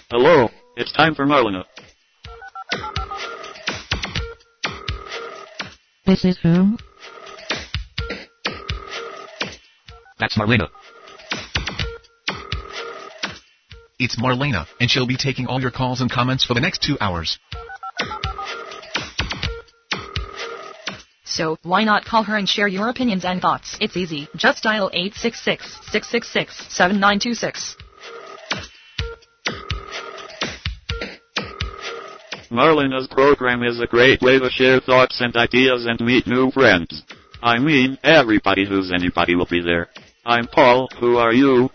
Hello, it's time for Marlena. This is whom? That's Marlena. It's Marlena, and she'll be taking all your calls and comments for the next 2 hours. So, why not call her and share your opinions and thoughts? It's easy. Just dial 866-666-7926. Marlena's program is a great way to share thoughts and ideas and meet new friends. I mean, everybody who's anybody will be there. I'm Paul, who are you?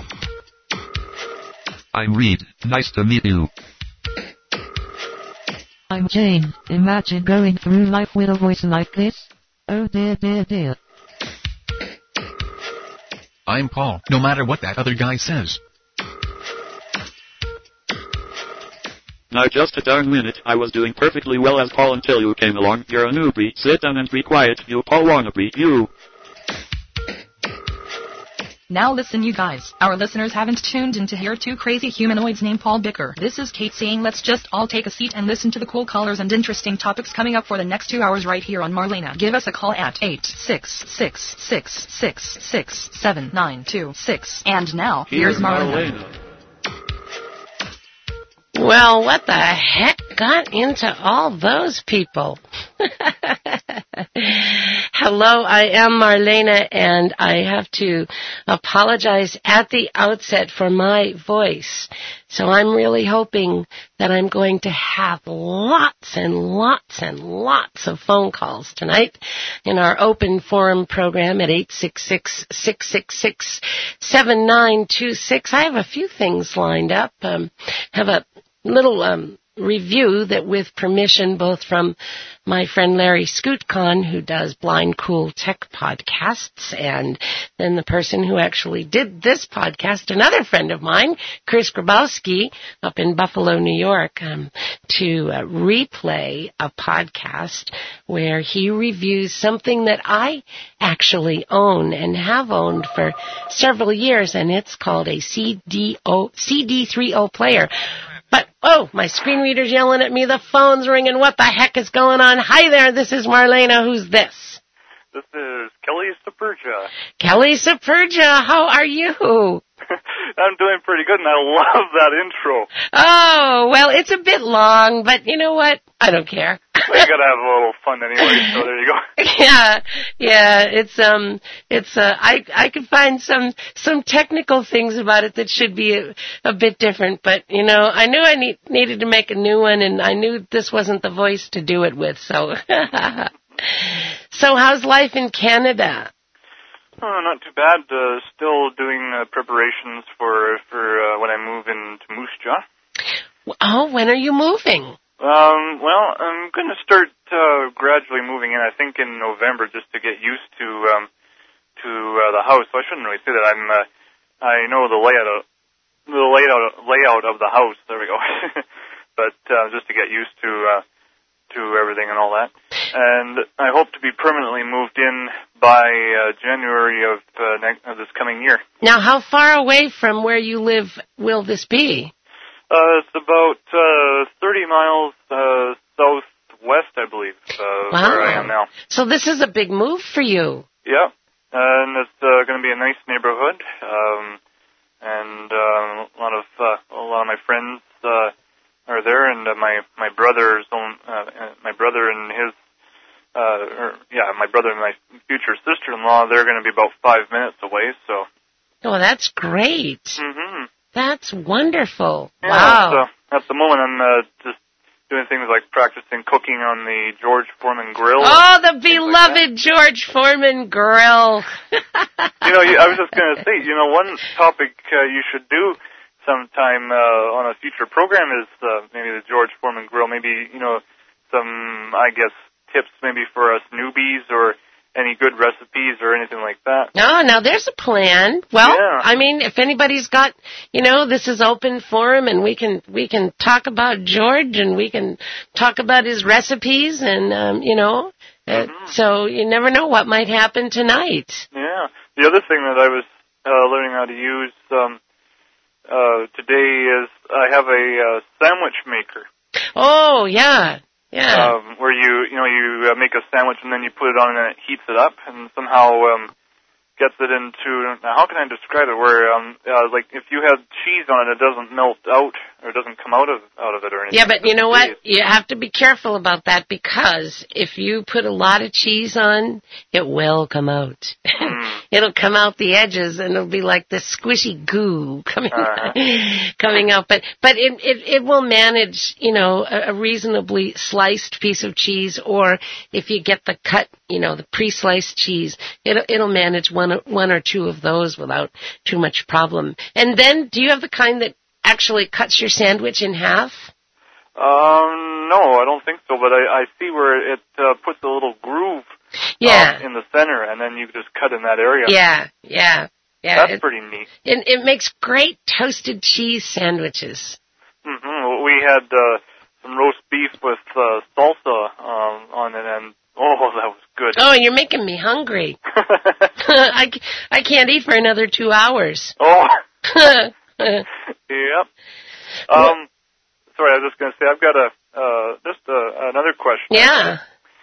I'm Reed, nice to meet you. I'm Jane. Imagine going through life with a voice like this. Oh dear, dear, dear. I'm Paul, no matter what that other guy says. Now just a darn minute, I was doing perfectly well as Paul until you came along. You're a newbie. Sit down and be quiet, you Paul wannabe, you. Now listen, you guys. Our listeners haven't tuned in to hear two crazy humanoids named Paul bicker. This is Kate saying let's just all take a seat and listen to the cool callers and interesting topics coming up for the next 2 hours right here on Marlena. Give us a call at 866-666-7926. And now, here's Marlena. Well, what the heck got into all those people? Hello, I am Marlena, and I have to apologize at the outset for my voice. So I'm really hoping that I'm going to have lots and lots and lots of phone calls tonight in our open forum program at 866-666-7926. I have a few things lined up. Have a little review that, with permission both from my friend Larry Scootcon, who does Blind Cool Tech podcasts, and then the person who actually did this podcast, another friend of mine, Chris Grabowski, up in Buffalo, New York, to replay a podcast where he reviews something that I actually own and have owned for several years, and it's called a CD3O player. But, oh, my screen reader's yelling at me, the phone's ringing, what the heck is going on? Hi there, this is Marlena, who's this? This is Kelly Saperja. Kelly Saperja, how are you? I'm doing pretty good, and I love that intro. Oh, well, it's a bit long, but you know what? I don't care. Well, you gotta have a little fun anyway, so there you go. I could find some technical things about it that should be a bit different, but you know, I knew I needed to make a new one, and I knew this wasn't the voice to do it with, so. So how's life in Canada? Oh, not too bad. Still doing preparations for when I move into Moose Jaw. Oh, when are you moving? Well, I'm going to start gradually moving in. I think in November, just to get used to the house. So I shouldn't really say that. I know the layout of the house. There we go. But just to get used to everything and all that. And I hope to be permanently moved in by January of this coming year. Now, how far away from where you live will this be? It's about 30 miles southwest, I believe, where I am now. So this is a big move for you. Yeah, and it's going to be a nice neighborhood, and a lot of my friends are there, and my brother and my future sister-in-law, they're going to be about 5 minutes away. So. Oh, that's great. Mm-hmm. That's wonderful. Yeah, wow. So at the moment, I'm just doing things like practicing cooking on the George Foreman grill. Oh, the beloved George Foreman grill. I was just going to say, one topic you should do sometime on a future program is maybe the George Foreman grill. Maybe, some, I guess, tips maybe for us newbies or any good recipes or anything like that. No, now there's a plan. Well, yeah. I mean, if anybody's got, this is open forum, and we can talk about George, and we can talk about his recipes, and so you never know what might happen tonight. Yeah. The other thing that I was learning how to use today is I have a sandwich maker. Oh, yeah. Yeah. Where you make a sandwich and then you put it on and it heats it up and somehow gets it into, now how can I describe it, where like if you have cheese on it, it doesn't melt out or it doesn't come out of it or anything. Yeah, but you know what? You have to be careful about that, because if you put a lot of cheese on, it will come out. It'll come out the edges and it'll be like this squishy goo coming out. But it will manage, a reasonably sliced piece of cheese, or if you get the cut, the pre-sliced cheese, it'll manage one or two of those without too much problem. And then, do you have the kind that actually cuts your sandwich in half? No, I don't think so, but I see where it puts a little groove in the center, and then you just cut in that area. Yeah. That's pretty neat. It makes great toasted cheese sandwiches. Mm-hmm. We had some roast beef with salsa on it, and that was good. Oh, you're making me hungry. I can't eat for another 2 hours. Oh. Yep. Sorry, I was just going to say, I've got another question. Yeah.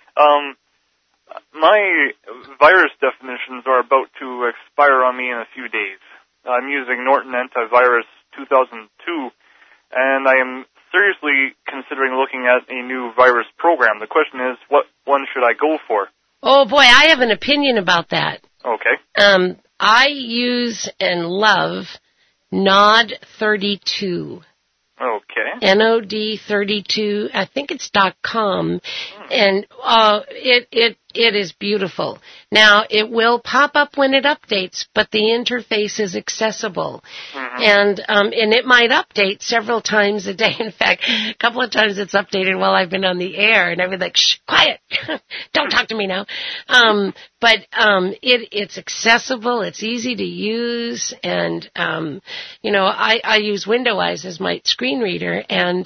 My virus definitions are about to expire on me in a few days. I'm using Norton Antivirus 2002, and I am seriously considering looking at a new virus program. The question is, what one should I go for? Oh, boy, I have an opinion about that. Okay. I use and love Nod 32. Okay. NOD 32. I think it's .com, and it is beautiful. Now, it will pop up when it updates, but the interface is accessible. And it might update several times a day. In fact, a couple of times it's updated while I've been on the air, and I've been like, shh, quiet, don't talk to me now. But it's accessible, it's easy to use, and, I use WindowEyes as my screen reader, and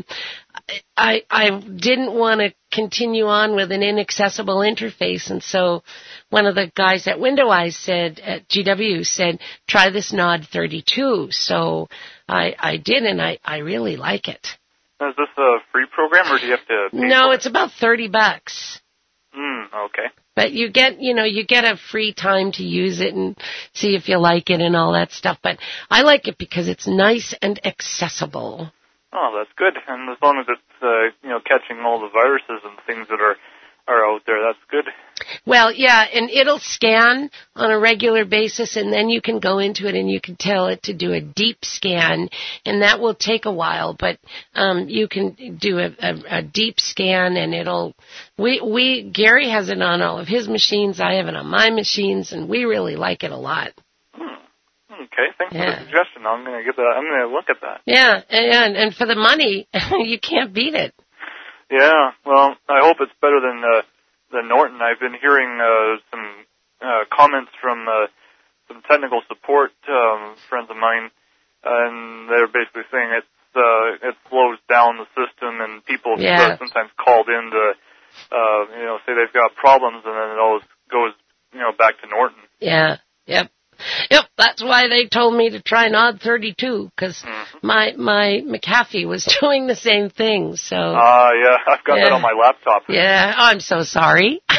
I didn't want to continue on with an inaccessible interface, and so one of the guys at WindowEyes at GW said, try this Nod 32. So I did, and I really like it. Is this a free program, or do you have to pay No, for it's about $30. Okay. But you get a free time to use it and see if you like it and all that stuff. But I like it because it's nice and accessible. Oh, that's good. And as long as it's, catching all the viruses and things that are out there, that's good. Well, yeah, and it'll scan on a regular basis, and then you can go into it and you can tell it to do a deep scan, and that will take a while, but you can do a deep scan, and Gary has it on all of his machines, I have it on my machines, and we really like it a lot. Okay, thanks for the suggestion. I'm going to look at that. Yeah, and for the money, you can't beat it. Yeah, well, I hope it's better than Norton. I've been hearing some comments from some technical support friends of mine, and they're basically saying it slows down the system, and people sometimes called in to say they've got problems, and then it always goes back to Norton. Yeah. Yep, that's why they told me to try Nod 32, because my McAfee was doing the same thing, so... yeah, I've got that on my laptop. Yeah, I'm so sorry. But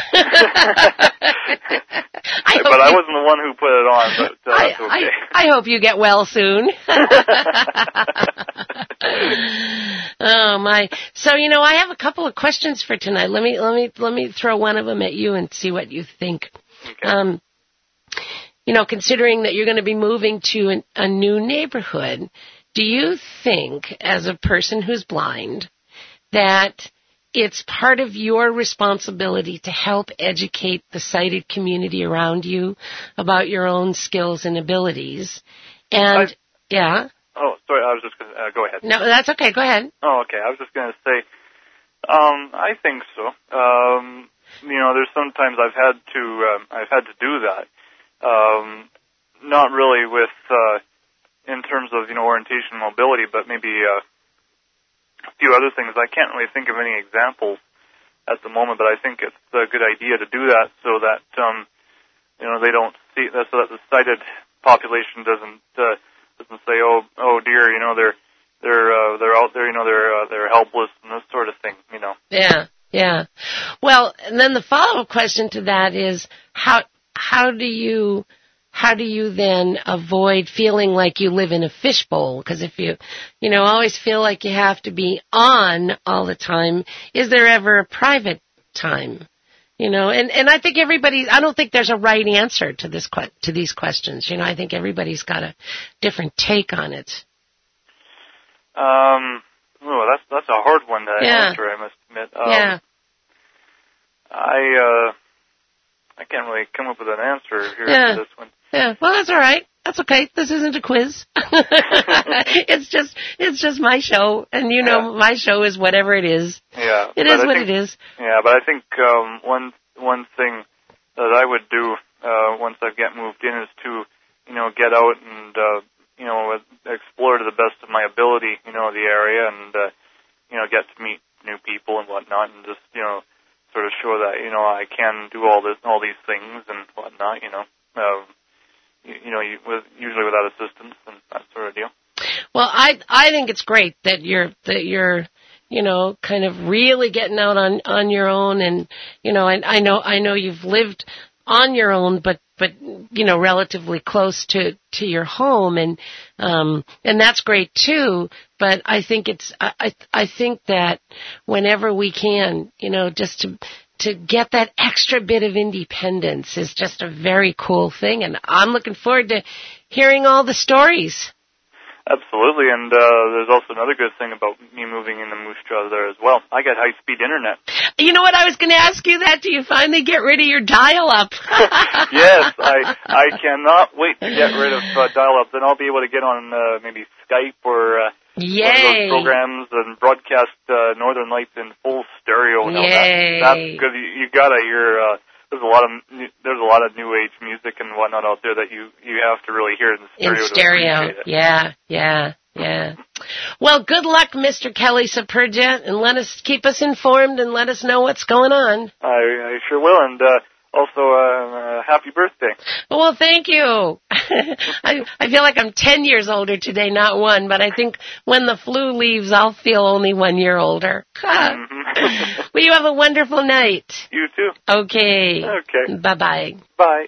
I wasn't the one who put it on, but that's okay. I hope you get well soon. Oh, my. So, I have a couple of questions for tonight. Let me throw one of them at you and see what you think. Okay. Considering that you're going to be moving to a new neighborhood, do you think, as a person who's blind, that it's part of your responsibility to help educate the sighted community around you about your own skills and abilities? And, yeah? Oh, sorry, I was just going to, go ahead. No, that's okay, go ahead. Oh, okay, I was just going to say, I think so. There's sometimes I've had to do that. Not really with, in terms of, orientation and mobility, but maybe, a few other things. I can't really think of any examples at the moment, but I think it's a good idea to do that so that, they don't see, so that the sighted population doesn't say, oh dear, they're out there, they're helpless and this sort of thing, Yeah. Well, and then the follow-up question to that is how do you then avoid feeling like you live in a fishbowl? Because if you always feel like you have to be on all the time, is there ever a private time? And I think I don't think there's a right answer to these questions. I think everybody's got a different take on it. That's a hard one to answer, I must admit. I can't really come up with an answer here to this one. Yeah, well, that's all right. That's okay. This isn't a quiz. It's just my show, and my show is whatever it is. Yeah, it is what it is. Yeah, but I think one thing that I would do once I get moved in is to get out and explore to the best of my ability, the area, and get to meet new people and whatnot, and just sort of show that I can do all these things and whatnot, usually without assistance and that sort of deal. Well, I think it's great that you're kind of really getting out on your own, and I know you've lived on your own, but relatively close to your home, and that's great too. But I think I think that whenever we can, just to get that extra bit of independence is just a very cool thing, and I'm looking forward to hearing all the stories. Absolutely, and there's also another good thing about me moving into Moose Jaw there as well. I got high-speed internet. You know what? I was going to ask you that. Do you finally get rid of your dial-up? Yes, I cannot wait to get rid of dial-up. Then I'll be able to get on maybe Skype or one of those programs and broadcast Northern Lights in full stereo. That's because you gotta hear. There's a lot of new age music and whatnot out there that you have to really hear in stereo. Yeah. Well, good luck, Mr. Kelly Saperja, and keep us informed and let us know what's going on. I sure will, and also happy birthday. Well, thank you. I feel like I'm 10 years older today, not 1, but I think when the flu leaves, I'll feel only 1 year older. Well, you have a wonderful night. You too. Okay. Bye-bye. Bye.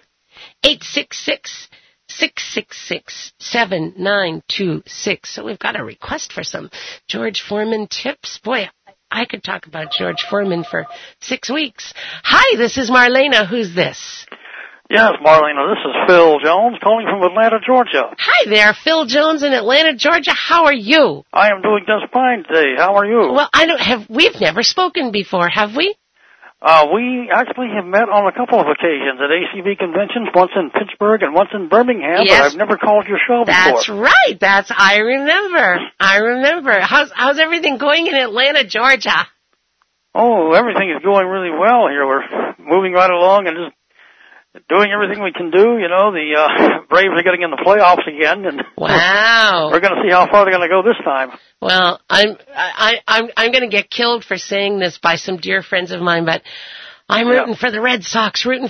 866-666-7926. So we've got a request for some George Foreman tips. Boy, I could talk about George Foreman for 6 weeks. Hi, this is Marlena. Who's this? Yes, Marlena, this is Phil Jones calling from Atlanta, Georgia. Hi there, Phil Jones in Atlanta, Georgia. How are you? I am doing just fine today. How are you? Well, we've never spoken before, have we? We actually have met on a couple of occasions at ACB conventions, once in Pittsburgh and once in Birmingham, yes. But I've never called your show before. That's right. I remember. How's everything going in Atlanta, Georgia? Oh, everything is going really well here. We're moving right along and just doing everything we can do. The Braves are getting in the playoffs again, and wow, we're going to see how far they're going to go this time. Well, I'm going to get killed for saying this by some dear friends of mine, but I'm rooting for the Red Sox. Oh,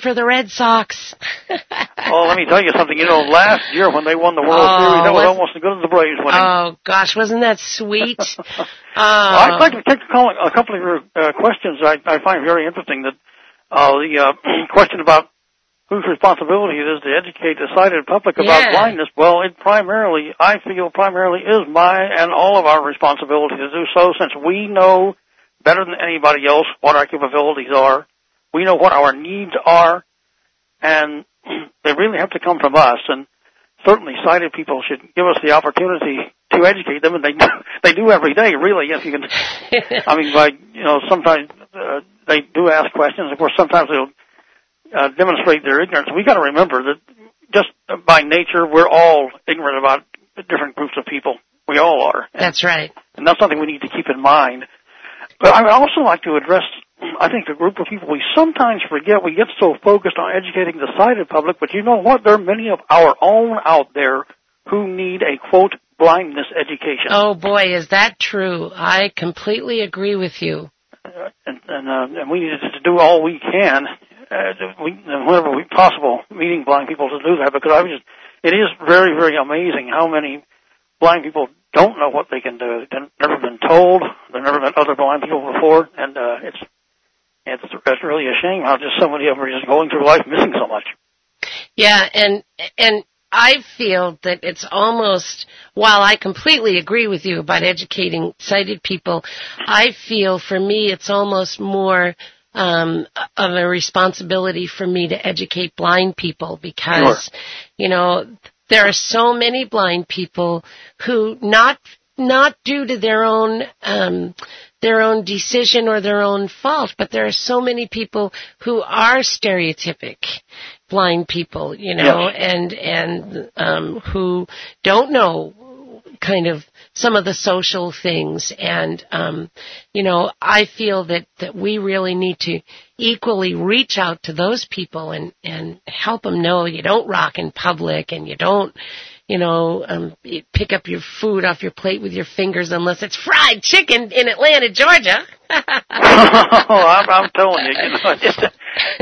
let me tell you something. Last year when they won the World Series, that was almost as good as the Braves winning. Oh gosh, wasn't that sweet? I'd like to take a couple of your questions. I find very interesting that the question about whose responsibility it is to educate the sighted public about blindness. Well, I feel primarily is my and all of our responsibility to do so, since we know better than anybody else what our capabilities are. We know what our needs are, and they really have to come from us. And certainly sighted people should give us the opportunity to educate them, and they do every day, really. If you can, sometimes they do ask questions. Of course, sometimes they'll demonstrate their ignorance. We got to remember that just by nature, we're all ignorant about different groups of people. We all are. That's right. And that's something we need to keep in mind. But I would also like to address, I think, a group of people we sometimes forget. We get so focused on educating the sighted public, but you know what? There are many of our own out there who need a, quote, blindness education. Oh, boy, is that true. I completely agree with you. And we need to do all we can. Whenever possible, meeting blind people to do that, because it is very, very amazing how many blind people don't know what they can do. They've never been told. They've never met other blind people before, and it's really a shame how just so many of them are just going through life missing so much. Yeah, and I feel that it's almost, while I completely agree with you about educating sighted people, I feel for me it's almost more of a responsibility for me to educate blind people because, there are so many blind people who not due to their own decision or their own fault, but there are so many people who are stereotypic blind people, and who don't know kind of some of the social things. And, I feel that we really need to equally reach out to those people and help them know you don't rock in public and you don't, pick up your food off your plate with your fingers unless it's fried chicken in Atlanta, Georgia. I'm telling you,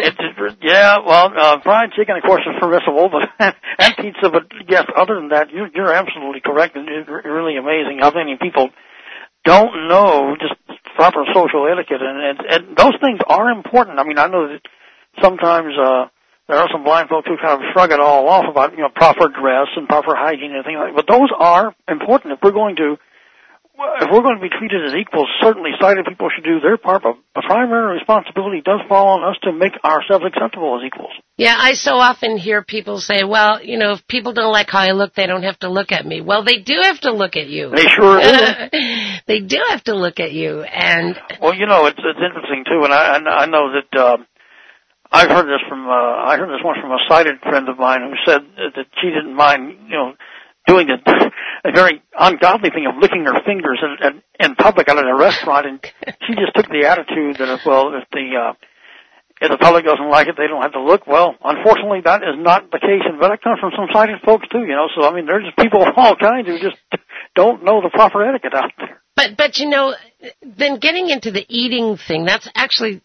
fried chicken, of course, is permissible, but and pizza. But yes, other than that, you're absolutely correct, and it's really amazing how many people don't know just proper social etiquette, and those things are important. I mean, I know that sometimes there are some blind folks who kind of shrug it all off about proper dress and proper hygiene and things like that. But those are important if we're going to be treated as equals. Certainly, sighted people should do their part, but the primary responsibility does fall on us to make ourselves acceptable as equals. Yeah, I so often hear people say, well, if people don't like how I look, they don't have to look at me. Well, they do have to look at you. They sure do. They do have to look at you. And well, it's interesting, too, and I know that I've heard this once from a sighted friend of mine who said that she didn't mind, doing a very ungodly thing of licking her fingers in public out at a restaurant, and she just took the attitude that if the public doesn't like it, they don't have to look. Well, unfortunately, that is not the case, but that comes from some sighted folks too, So I mean, there's just people of all kinds who just don't know the proper etiquette out there. But then getting into the eating thing, that's actually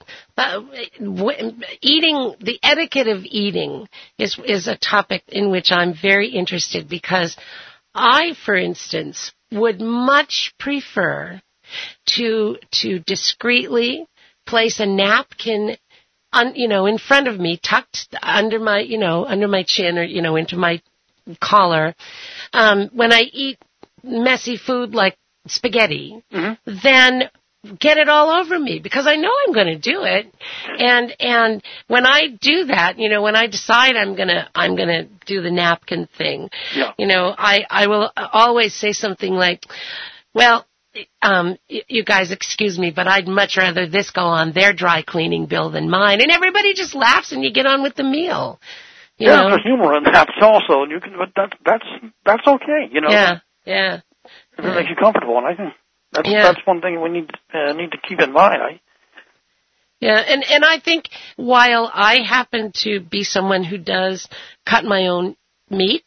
eating. The etiquette of eating is a topic in which I'm very interested because I, for instance, would much prefer to discreetly place a napkin in front of me, tucked under my chin or into my collar, when I eat messy food like spaghetti, then get it all over me because I know I'm going to do it. And when I do that, when I decide I'm going to do the napkin thing, I will always say something like, well, you guys excuse me, but I'd much rather this go on their dry cleaning bill than mine. And everybody just laughs and you get on with the meal. There's humor in that also, and but that's okay, Yeah. If it makes you comfortable, and I think that's one thing we need to keep in mind. And I think while I happen to be someone who does cut my own meat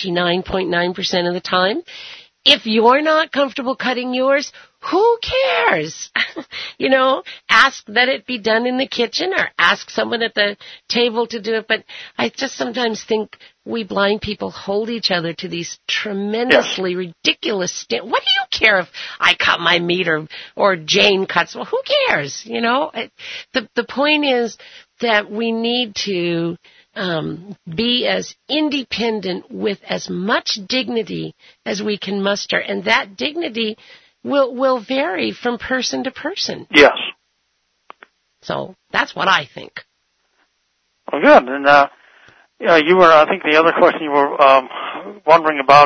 99.9% of the time, if you're not comfortable cutting yours, who cares? Ask that it be done in the kitchen or ask someone at the table to do it. But I just sometimes think we blind people hold each other to these tremendously ridiculous what do you care if I cut my meat or Jane cuts? Well, who cares? The point is that we need to be as independent with as much dignity as we can muster, and that dignity will vary from person to person. Yes. So that's what I think. Well, good. And you were, I think, the other question you were wondering about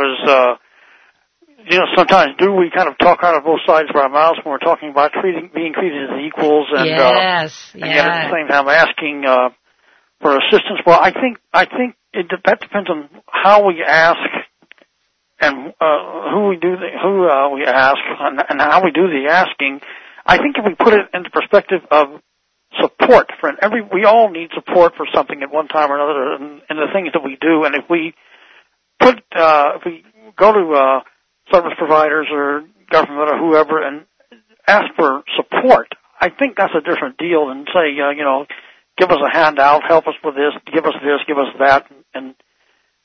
is, sometimes do we kind of talk out of both sides of our mouths when we're talking about being treated as equals, and and yet at the same time asking for assistance? Well, I think that depends on how we ask and who we ask and how we do the asking. I think if we put it into perspective of support we all need support for something at one time or another in the things that we do, and if we go to service providers or government or whoever and ask for support, I think that's a different deal than say, give us a handout, help us with this, give us that, and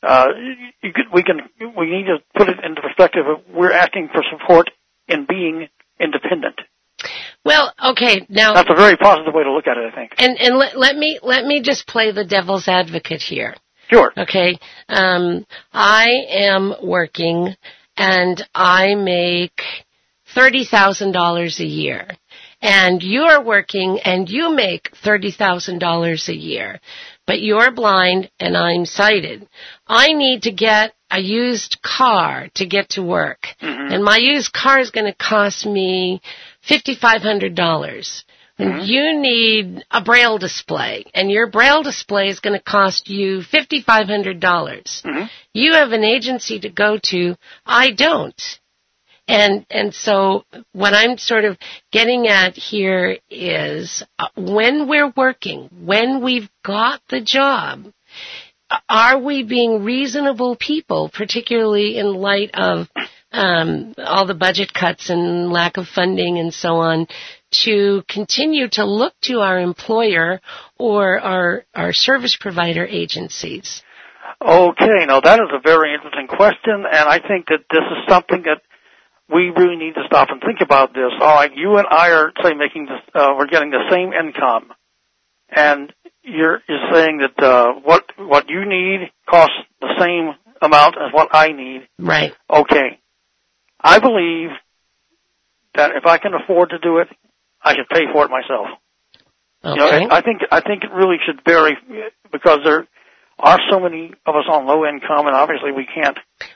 we need to put it into perspective of we're asking for support in being independent. Well, okay, now that's a very positive way to look at it, I think. And let me just play the devil's advocate here. Sure. Okay. I am working and I make $30,000 a year. And you're working and you make $30,000 a year. But you're blind and I'm sighted. I need to get a used car to get to work. Mm-hmm. And my used car is going to cost me $5,500. And you need a Braille display, and your Braille display is going to cost you $5,500. Mm-hmm. You have an agency to go to. I don't. And so what I'm sort of getting at here is when we're working, when we've got the job, are we being reasonable people, particularly in light of all the budget cuts and lack of funding and so on, to continue to look to our employer or our service provider agencies? Okay, now that is a very interesting question, and I think that this is something that we really need to stop and think about this. All right, you and I are, say, making this, we're getting the same income, and you're saying that what you need costs the same amount as what I need. Right. Okay. I believe that if I can afford to do it, I should pay for it myself. Okay. You know, I think it really should vary because there are so many of us on low income, and obviously we can't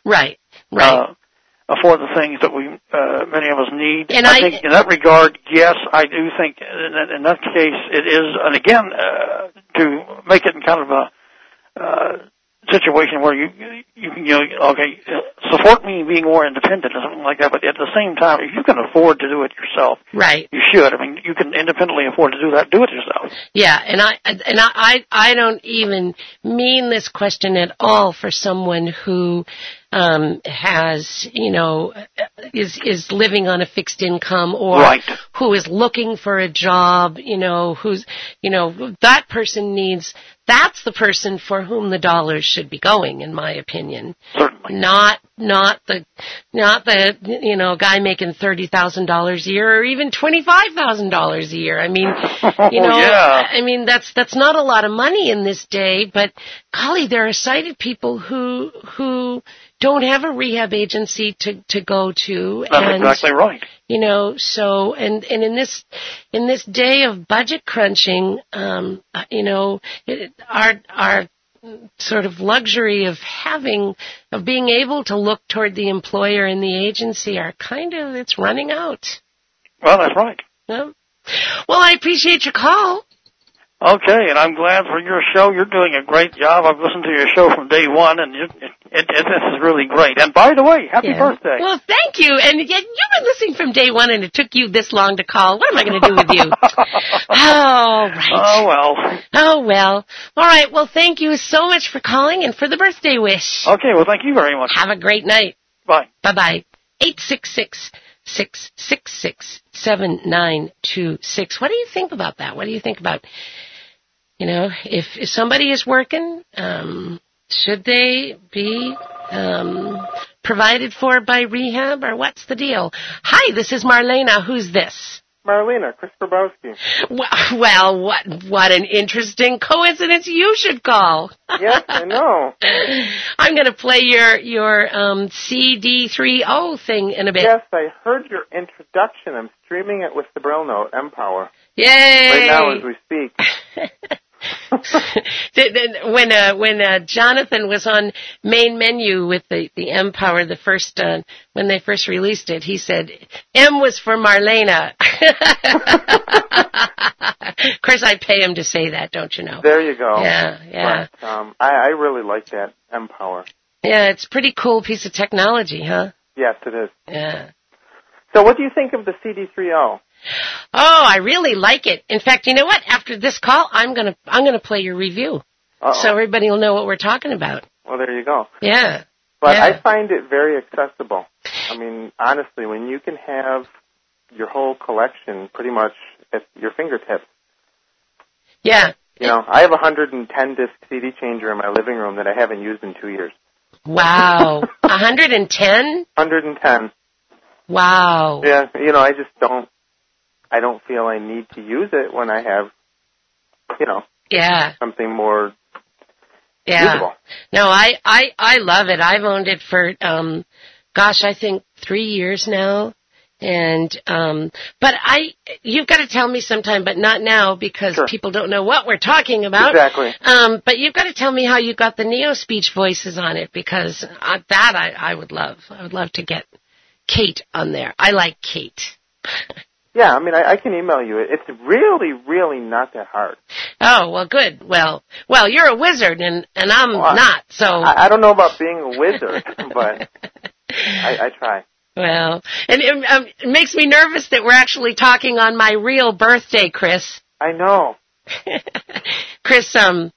afford the things that we many of us need. And I think in that regard, yes, I do think in that case it is. And again, to make it in kind of a situation where support me being more independent or something like that, but at the same time, if you can afford to do it yourself, right, you should. I mean, you can independently afford to do that. Do it yourself. Yeah, and I don't even mean this question at all for someone who has, is living on a fixed income or who is looking for a job, that person needs. That's the person for whom the dollars should be going, in my opinion. Certainly. Not the guy making $30,000 a year or even $25,000 a year. I mean, I mean that's not a lot of money in this day, but golly, there are sighted people who don't have a rehab agency to go to. That's exactly right. So and in this day of budget crunching, our sort of luxury of being able to look toward the employer and the agency it's running out. Well, that's right. Yeah. Well, I appreciate your call. Okay, and I'm glad for your show. You're doing a great job. I've listened to your show from day one, and this is really great. And by the way, happy birthday. Well, thank you. And yet you've been listening from day one, and it took you this long to call. What am I going to do with you? Oh, right. Oh, well. All right. Well, thank you so much for calling and for the birthday wish. Okay, well, thank you very much. Have a great night. Bye. Bye-bye. 866-666-7926. What do you think about that? What do you think about, if somebody is working, should they be provided for by rehab, or what's the deal? Hi, this is Marlena. Who's this? Marlena, Chris Grabowski. Well, what an interesting coincidence. You should call. Yes, I know. I'm going to play your CD30 thing in a bit. Yes, I heard your introduction. I'm streaming it with the Braille Note, Empower. Yay! Right now as we speak. When Jonathan was on main menu with the Empower, the first when they first released it, he said M was for Marlena. Of course, I pay him to say that, don't you know? There you go. Yeah. But, I really like that Empower. Yeah, it's a pretty cool piece of technology, huh? Yes, it is. Yeah. So, what do you think of the CD30? Oh, I really like it. In fact, you know what? After this call, I'm gonna play your review, so everybody will know what we're talking about. Well, there you go. Yeah. But I find it very accessible. I mean, honestly, when you can have your whole collection pretty much at your fingertips. Yeah. You know, I have a 110-disc CD changer in my living room that I haven't used in 2 years. Wow. 110? 110. Wow. Yeah, you know, I don't feel I need to use it when I have, you know, something more usable. No, I love it. I've owned it for, I think 3 years now. And, but you've got to tell me sometime, but not now because people don't know what we're talking about. Exactly. But you've got to tell me how you got the Neo Speech voices on it because I would love. I would love to get Kate on there. I like Kate. Yeah, I mean, I can email you. It's really, really not that hard. Oh, well, good. Well, you're a wizard and I'm not, so. I don't know about being a wizard, but I try. Well, and it makes me nervous that we're actually talking on my real birthday, Chris. I know. Chris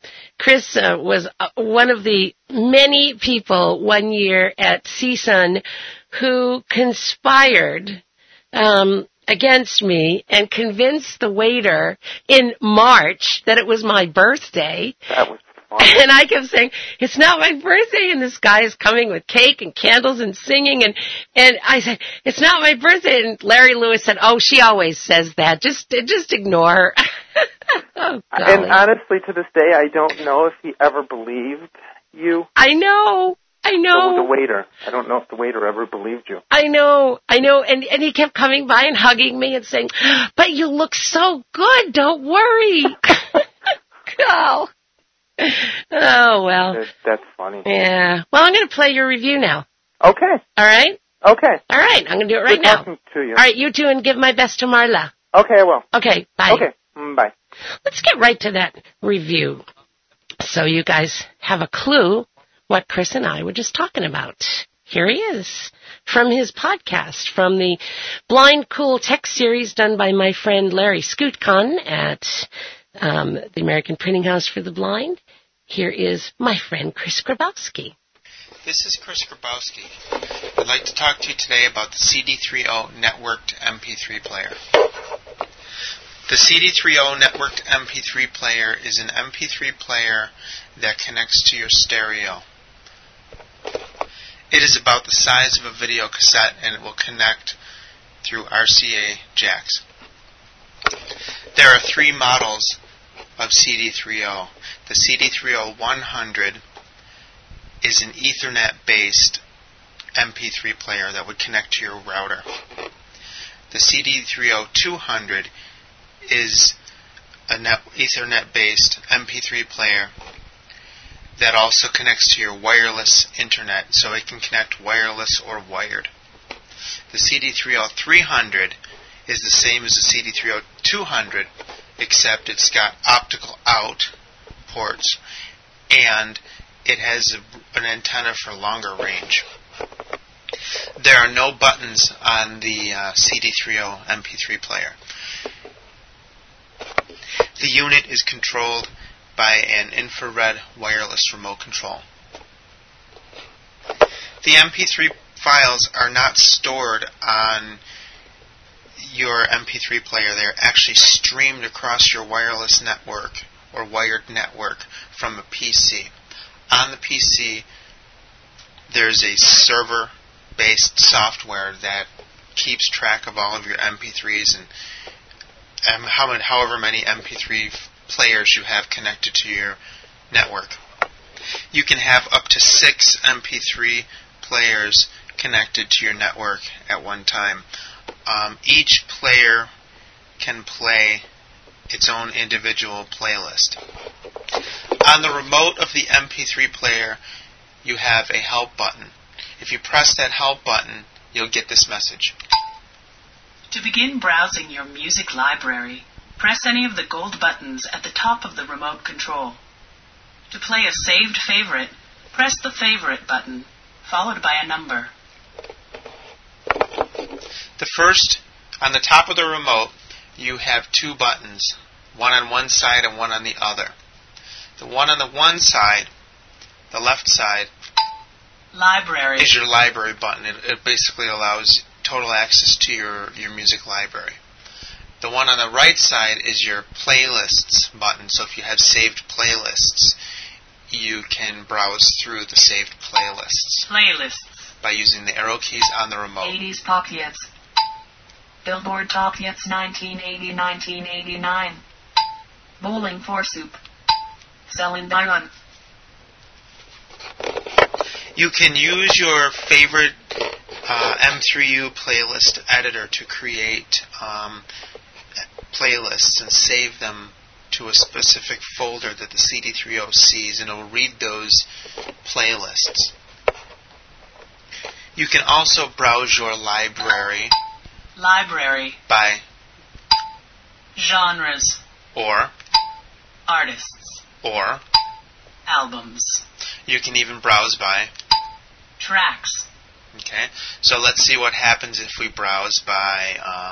was one of the many people one year at CSUN who conspired against me and convinced the waiter in March that it was my birthday. That was fun. And I kept saying, it's not my birthday, and this guy is coming with cake and candles and singing, and I said, it's not my birthday, and Larry Lewis said, oh, she always says that, just ignore her. Oh, and honestly, to this day, I don't know if he ever believed you. I know. The waiter. I don't know if the waiter ever believed you. I know. And he kept coming by and hugging me and saying, but you look so good, don't worry. Oh. Oh, well. That's funny. Yeah. Well, I'm going to play your review now. Okay. All right? Okay. All right. I'm going to do it right now. Talking to you. All right, you two, and give my best to Marla. Okay, I will. Okay, bye. Okay, bye. Let's get right to that review so you guys have a clue what Chris and I were just talking about. Here he is from his podcast, from the Blind Cool Tech series done by my friend Larry Scootcon at the American Printing House for the Blind. Here is my friend Chris Grabowski. This is Chris Grabowski. I'd like to talk to you today about the CD3O networked MP3 player. The CD3O networked MP3 player is an MP3 player that connects to your stereo. It is about the size of a video cassette and it will connect through RCA jacks. There are 3 models of CD3O. The CD3O 100 is an Ethernet-based MP3 player that would connect to your router. The CD3O 200 is an Ethernet-based MP3 player that also connects to your wireless internet, so it can connect wireless or wired. The CD3O 300 is the same as the CD3O 200, except it's got optical out ports, and it has an antenna for longer range. There are no buttons on the CD3O MP3 player. The unit is controlled by an infrared wireless remote control. The MP3 files are not stored on your MP3 player. They're actually streamed across your wireless network or wired network from a PC. On the PC, there's a server-based software that keeps track of all of your MP3s and however many MP3 players you have connected to your network. You can have up to 6 MP3 players connected to your network at one time. Each player can play its own individual playlist. On the remote of the MP3 player, you have a help button. If you press that help button, you'll get this message. To begin browsing your music library, press any of the gold buttons at the top of the remote control. To play a saved favorite, press the favorite button, followed by a number. On the top of the remote, you have 2 buttons, one on one side and one on the other. The one on the one side, the left side, library, is your library button. It basically allows total access to your music library. The one on the right side is your playlists button. So if you have saved playlists, you can browse through the saved playlists. By using the arrow keys on the remote. 80s pop hits. Billboard Top Hits 1980-1989. Bowling for Soup. Celine Dion. You can use your favorite M3U playlist editor to create playlists and save them to a specific folder that the CD3O sees, and it will read those playlists. You can also browse your library by genres or artists or albums. You can even browse by tracks. Okay, so let's see what happens if we browse by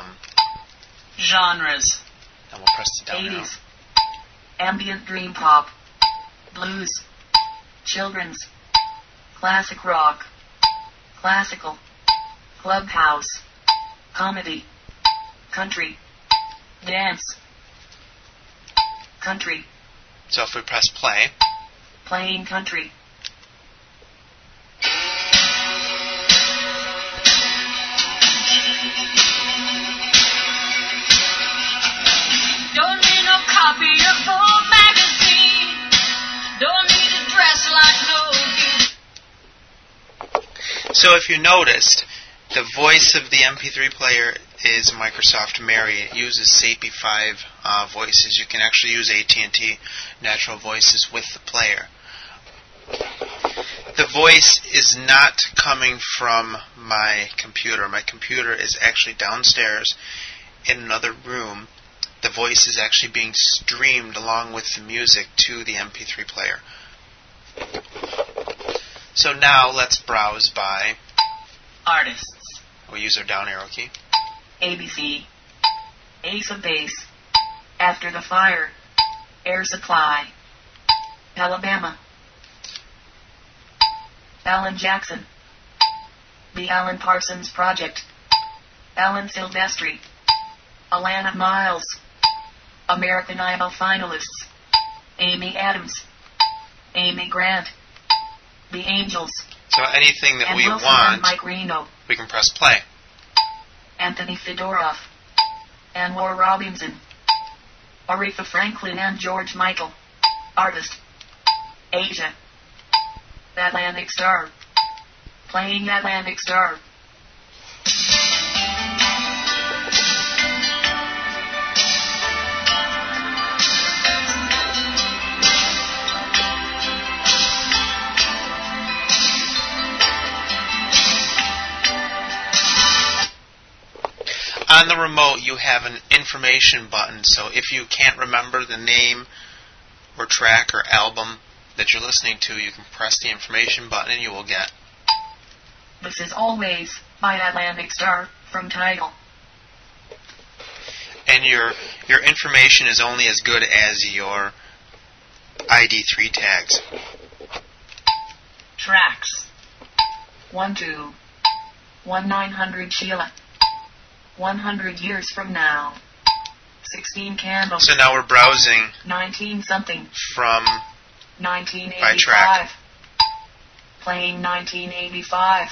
genres. And we'll press the down 80s. arrow. Ambient dream pop. Blues. Children's. Classic rock. Classical. Clubhouse. Comedy. Country. Dance. Country. So if we press play. Playing country. Don't need no copy of Vogue magazine. Don't need to dress like no dude. So if you noticed, the voice of the MP3 player is Microsoft Mary. It uses SAPI 5 voices. You can actually use AT&T natural voices with the player. The voice is not coming from my computer. My computer is actually downstairs in another room. The voice is actually being streamed along with the music to the MP3 player. So now let's browse by artists. We'll use our down arrow key. ABC. Ace of Base. After the Fire. Air Supply. Alabama. Alan Jackson. The Alan Parsons Project. Alan Silvestri. Alana Miles. American Idol finalists. Amy Adams. Amy Grant. The Angels. So anything that and we Wilson want, and Mike Reno. we can press play. Anthony Fedorov. Anwar Robinson. Aretha Franklin and George Michael. Artist. Asia. Atlantic Star. Playing Atlantic Star. On the remote, you have an information button, so if you can't remember the name or track or album that you're listening to, you can press the information button and you will get This Is Always by Atlantic Star from Tidal. And your information is only as good as your ID3 tags. Tracks. 1-2. 1-900 Sheila. 100 years from now. 16 candles. So now we're browsing 19 something. From 1985. by track. Playing 1985.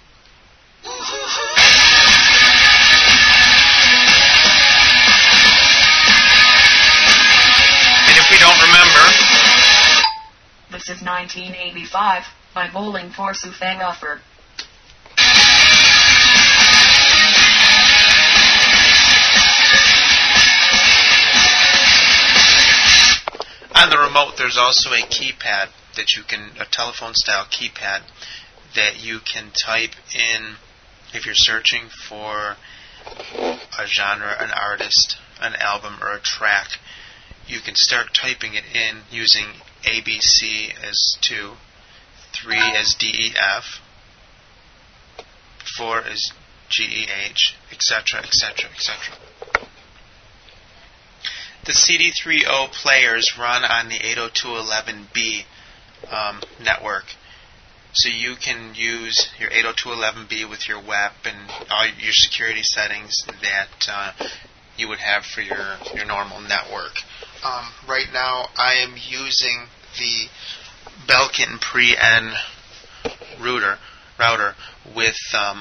And if we don't remember, This is 1985 by Bowling for Soup. on the remote there's also a keypad that you can, a telephone style keypad that you can type in if you're searching for a genre, an artist, an album, or a track. You can start typing it in using ABC as 2, 3 as DEF, 4 as GEH, etc., etc., etc. The CD3O players run on the 802.11b network. So you can use your 802.11b with your WEP and all your security settings that you would have for your normal network. Right now, I am using the Belkin Pre-N router with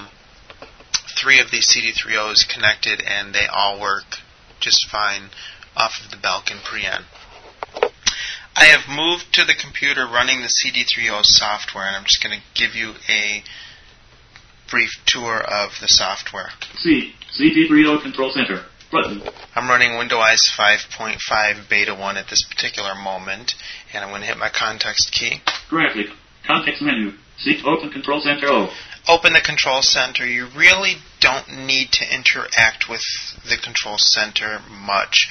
3 of these CD3Os connected, and they all work just fine off of the Belkin Pre-N. I have moved to the computer running the CD3O software, and I'm just going to give you a brief tour of the software. CD3O Control Center. Button. I'm running Windows 5.5 Beta 1 at this particular moment, and I'm going to hit my context key. Graphic. Context menu. Seek Open Control Center O. Open the Control Center. You really don't need to interact with the Control Center much.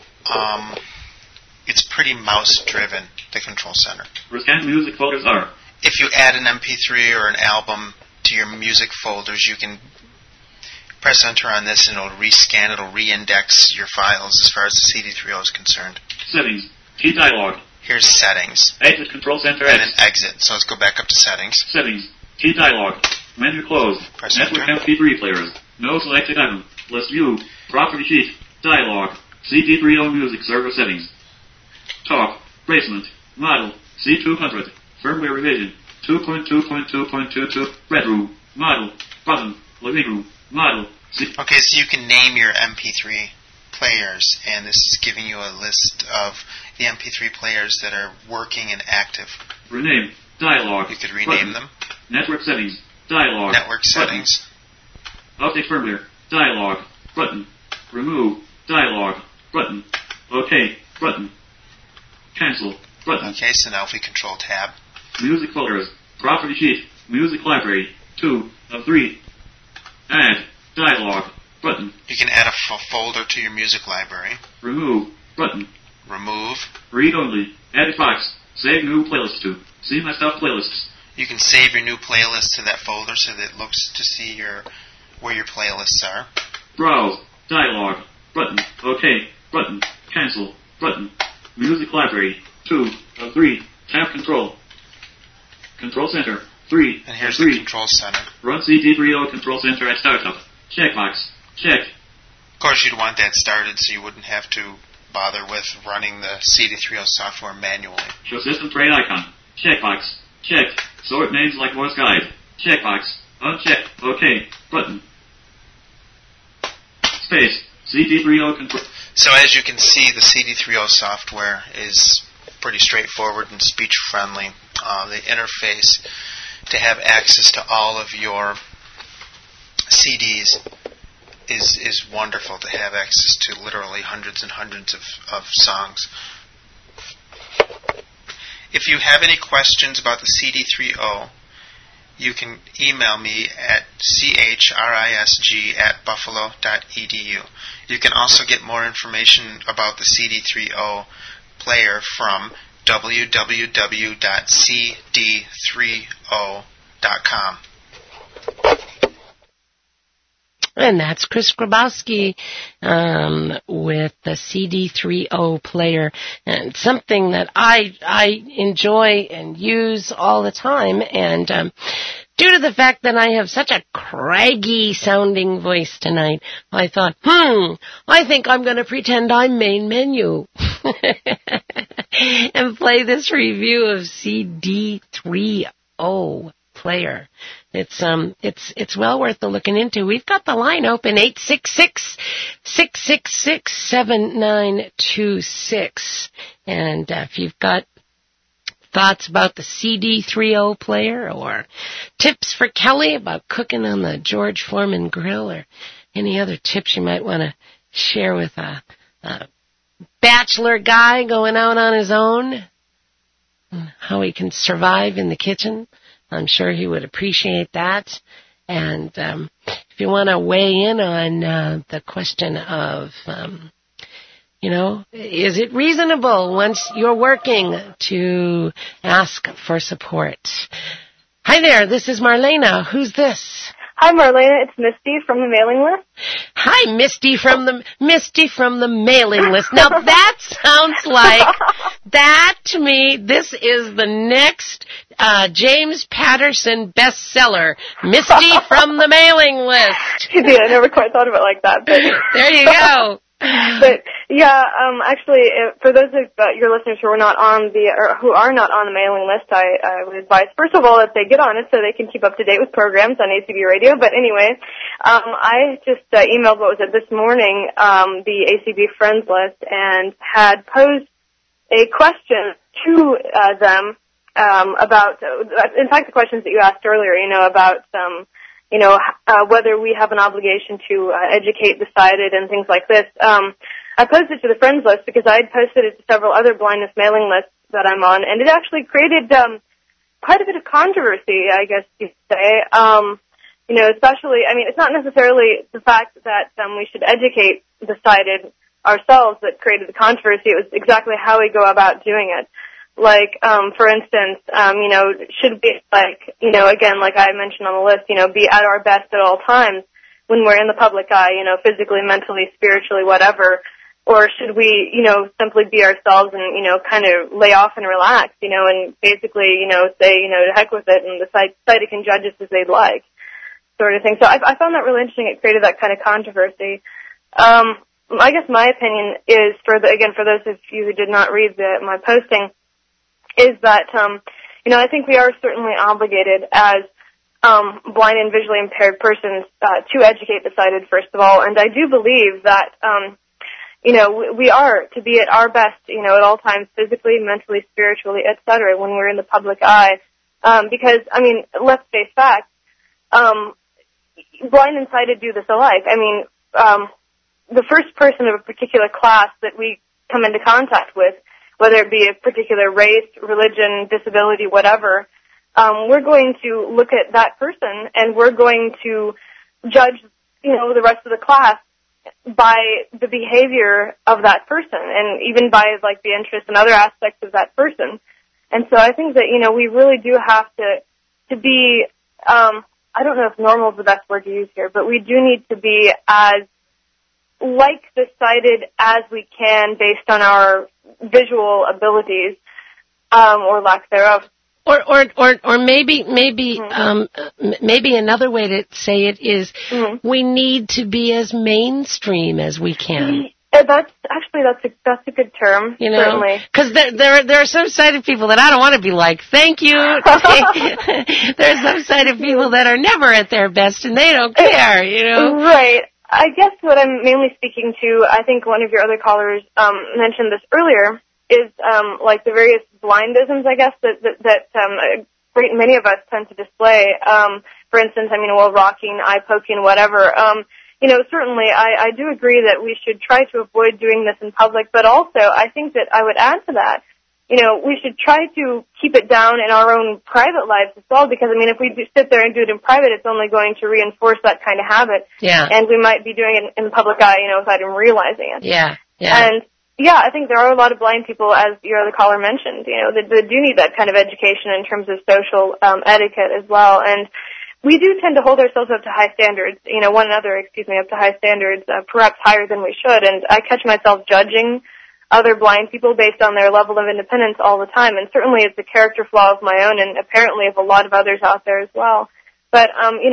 It's pretty mouse-driven, the Control Center. Rescan music folders are. If you add an MP3 or an album to your music folders, you can press enter on this and it'll rescan, it'll reindex your files as far as the CD3O is concerned. Settings. Key dialog. Here's settings. Exit Control Center and then exit. So let's go back up to settings. Settings. Key dialog. Menu closed. Press Network enter. MP3 players. No selected item. List view. Property sheet. Dialog. CD3O music server settings. Talk. Placement. Model. C200. Firmware revision. 2.2.2.22. Bedroom. Model. Button. Living room. Model. Okay, so you can name your MP3 players, and this is giving you a list of the MP3 players that are working and active. Rename. Dialog. You could rename them. Network settings. Dialog. Network settings. Update firmware. Dialog. Button. Remove. Dialog. Button. OK. Button. Cancel. Button. Okay, so now if we control tab. Music folders. Property sheet. Music library. 2 of 3. Add. Dialog. Button. You can add a folder to your music library. Remove. Button. Remove. Read only. Edit box. Save new playlist to. See my stuff playlists. You can save your new playlist to that folder so that it looks to see where your playlists are. Browse. Dialog. Button. OK. Button. Cancel. Button. Music library. 2 of 3. Tab control. Control center. 3. And here's 3. the control center. Run CD3O Control Center at startup. Checkbox. Check. Of course, you'd want that started so you wouldn't have to bother with running the CD3O software manually. Show system tray icon. Checkbox. Check. Sort names like voice guide. Checkbox. Uncheck. OK. Button. Space. CD3O Control. So as you can see, the CD3O software is pretty straightforward and speech-friendly. The interface to have access to all of your CDs is wonderful, to have access to literally hundreds and hundreds of songs. If you have any questions about the CD3O, you can email me at chrisg@buffalo.edu. You can also get more information about the CD3O player from www.cd3o.com. And that's Chris Grabowski with the CD3O player, and something that I enjoy and use all the time. And due to the fact that I have such a craggy sounding voice tonight, I thought, I think I'm going to pretend I'm main menu and play this review of CD3O player. It's well worth the looking into. We've got the line open, 866-666-7926. And if you've got thoughts about the CD3O player or tips for Kelly about cooking on the George Foreman grill or any other tips you might want to share with a bachelor guy going out on his own, how he can survive in the kitchen, I'm sure he would appreciate that. And if you want to weigh in on the question of, is it reasonable once you're working to ask for support? Hi there, this is Marlena. Who's this? Hi, Marlena. It's Misty from the mailing list. Hi, Misty from the mailing list. Now that sounds like that to me. This is the next James Patterson bestseller, Misty from the mailing list. You did. I never quite thought of it like that. But there you go. But yeah, actually, for those of your listeners who are not on the mailing list, I would advise first of all that they get on it so they can keep up to date with programs on ACB Radio. But anyway, I just emailed this morning, the ACB friends list, and had posed a question to them about, in fact, the questions that you asked earlier. About whether we have an obligation to educate the sighted and things like this. I posted it to the friends list because I had posted it to several other blindness mailing lists that I'm on, and it actually created quite a bit of controversy, I guess you'd say. Especially, it's not necessarily the fact that we should educate the sighted ourselves that created the controversy. It was exactly how we go about doing it. Like, for instance, should we, again, like I mentioned on the list, be at our best at all times when we're in the public eye, physically, mentally, spiritually, whatever, or should we, simply be ourselves and, kind of lay off and relax, and basically, say, to heck with it, and the sighted can judge us as they'd like, sort of thing. So I found that really interesting. It created that kind of controversy. I guess my opinion is, for those of you who did not read my posting, is that, I think we are certainly obligated as blind and visually impaired persons to educate the sighted, first of all. And I do believe that, we are to be at our best, at all times, physically, mentally, spiritually, etc., when we're in the public eye. Because, let's face facts, blind and sighted do this alike. The first person of a particular class that we come into contact with, whether it be a particular race, religion, disability, whatever, we're going to look at that person and we're going to judge, the rest of the class by the behavior of that person and even by, the interests and other aspects of that person. And so I think that, we really do have to be, I don't know if normal is the best word to use here, but we do need to be as like the sighted as we can based on our visual abilities, or lack thereof. Or maybe another way to say it is, we need to be as mainstream as we can. That's a good term. Certainly. Because there are some sighted people that I don't want to be like. Thank you. There are some sighted people that are never at their best and they don't care. Right. I guess what I'm mainly speaking to, I think one of your other callers mentioned this earlier, is the various blindisms, I guess, that great many of us tend to display. For instance, rocking, eye poking, whatever. Certainly I do agree that we should try to avoid doing this in public, but also I think that I would add to that, we should try to keep it down in our own private lives as well, because, if we sit there and do it in private, it's only going to reinforce that kind of habit. Yeah. And we might be doing it in the public eye, without even realizing it. Yeah. And, I think there are a lot of blind people, as your other caller mentioned, that do need that kind of education in terms of social etiquette as well. And we do tend to hold ourselves up to high standards, up to high standards, perhaps higher than we should. And I catch myself judging other blind people based on their level of independence all the time, and certainly it's a character flaw of my own and apparently of a lot of others out there as well. But,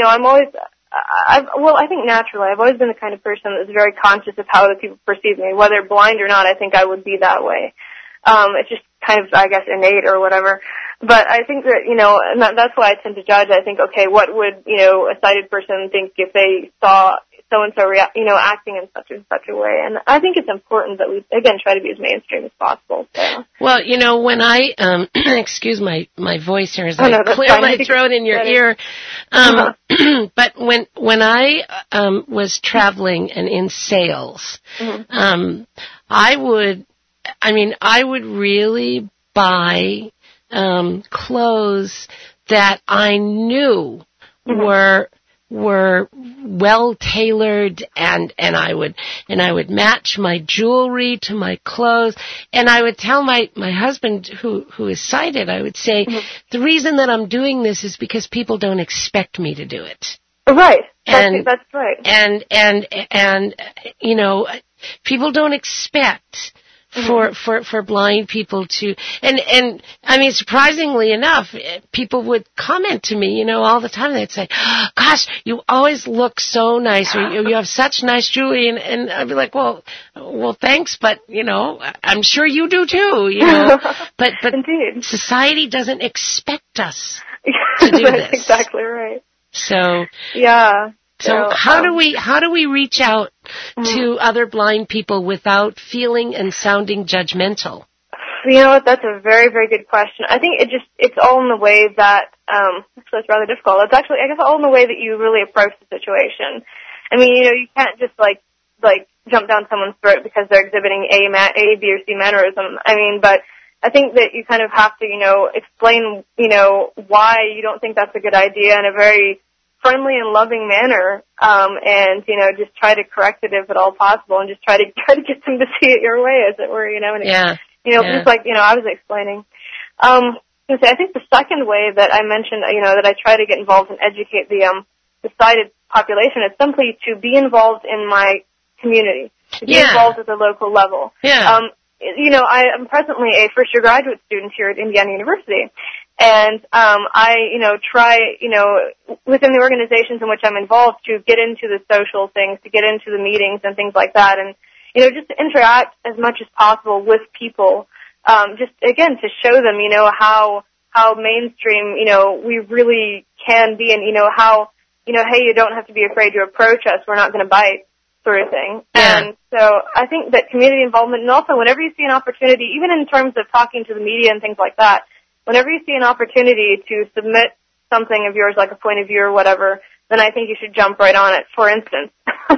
I think naturally, I've always been the kind of person that's very conscious of how other people perceive me. Whether blind or not, I think I would be that way. It's just kind of, I guess, innate or whatever. But I think that, and that's why I tend to judge. I think, okay, what would, a sighted person think if they saw so-and-so, acting in such and such a way. And I think it's important that we, again, try to be as mainstream as possible. So. Well, when I, excuse my voice here as I clear my throat in your ear. But when I, was traveling and in sales, I would really buy, clothes that I knew were well tailored, and I would match my jewelry to my clothes, and I would tell my husband who is sighted, I would say, the reason that I'm doing this is because people don't expect me to do it. Right. That's right. And people don't expect for blind people to, and I mean, surprisingly enough, people would comment to me, all the time. They'd say, "Gosh, you always look so nice, or you have such nice jewelry," and I'd be like, "Well, thanks, but I'm sure you do too, But Indeed. Society doesn't expect us to do That's this. Exactly right. So yeah. So how do we reach out to other blind people without feeling and sounding judgmental? You know what? That's a very, very good question. I think it's all in the way that actually it's rather difficult. It's actually, I guess, all in the way that you really approach the situation. I mean, you can't just like jump down someone's throat because they're exhibiting A, B, or C mannerism. I mean, but I think that you kind of have to, explain, why you don't think that's a good idea in a very friendly and loving manner, and just try to correct it if at all possible, and just try to get them to see it your way, as it were, just like I was explaining. I think the second way that I mentioned, that I try to get involved and educate the sighted population is simply to be involved in my community, to be involved at the local level. Yeah. I am presently a first-year graduate student here at Indiana University. And I try, within the organizations in which I'm involved to get into the social things, to get into the meetings and things like that, and, just to interact as much as possible with people, just, again, to show them, how mainstream, we really can be, and, how, hey, you don't have to be afraid to approach us, we're not going to bite, sort of thing. Yeah. And so I think that community involvement, and also whenever you see an opportunity, even in terms of talking to the media and things like that, whenever you see an opportunity to submit something of yours, like a point of view or whatever, then I think you should jump right on it. For instance,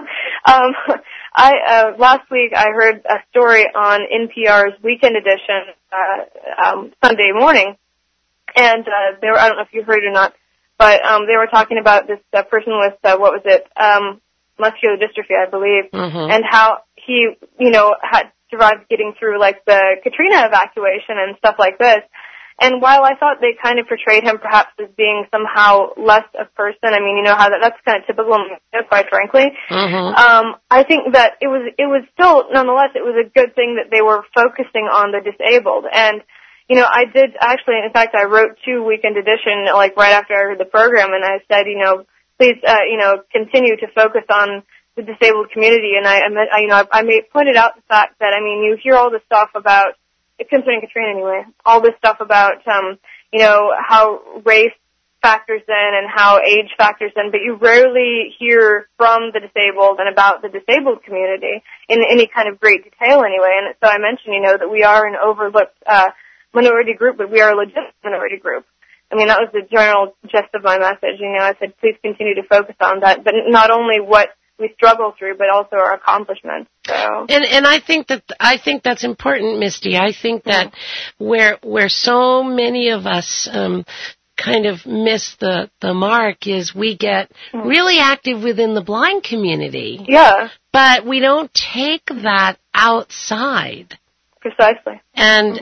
last week I heard a story on NPR's Weekend Edition Sunday morning, and I don't know if you heard it or not, but they were talking about this person with muscular dystrophy, I believe, and how he had survived getting through like the Katrina evacuation and stuff like this. And while I thought they kind of portrayed him perhaps as being somehow less a person, I mean, how that's kind of typical, quite frankly. I think that it was still, nonetheless, it was a good thing that they were focusing on the disabled. And, I did actually, in fact, I wrote to Weekend Edition, like right after I heard the program, and I said, please, continue to focus on the disabled community. And I pointed out the fact that, you hear all this stuff about, concerning Katrina anyway, all this stuff about, how race factors in and how age factors in, but you rarely hear from the disabled and about the disabled community in any kind of great detail anyway. And so I mentioned, that we are an overlooked, minority group, but we are a legitimate minority group. I mean, that was the general gist of my message. I said, please continue to focus on that, but not only what we struggle through, but also our accomplishments. So. And I think that's important, Misty. I think that where so many of us kind of miss the mark is we get really active within the blind community. Yeah. But we don't take that outside. Precisely. And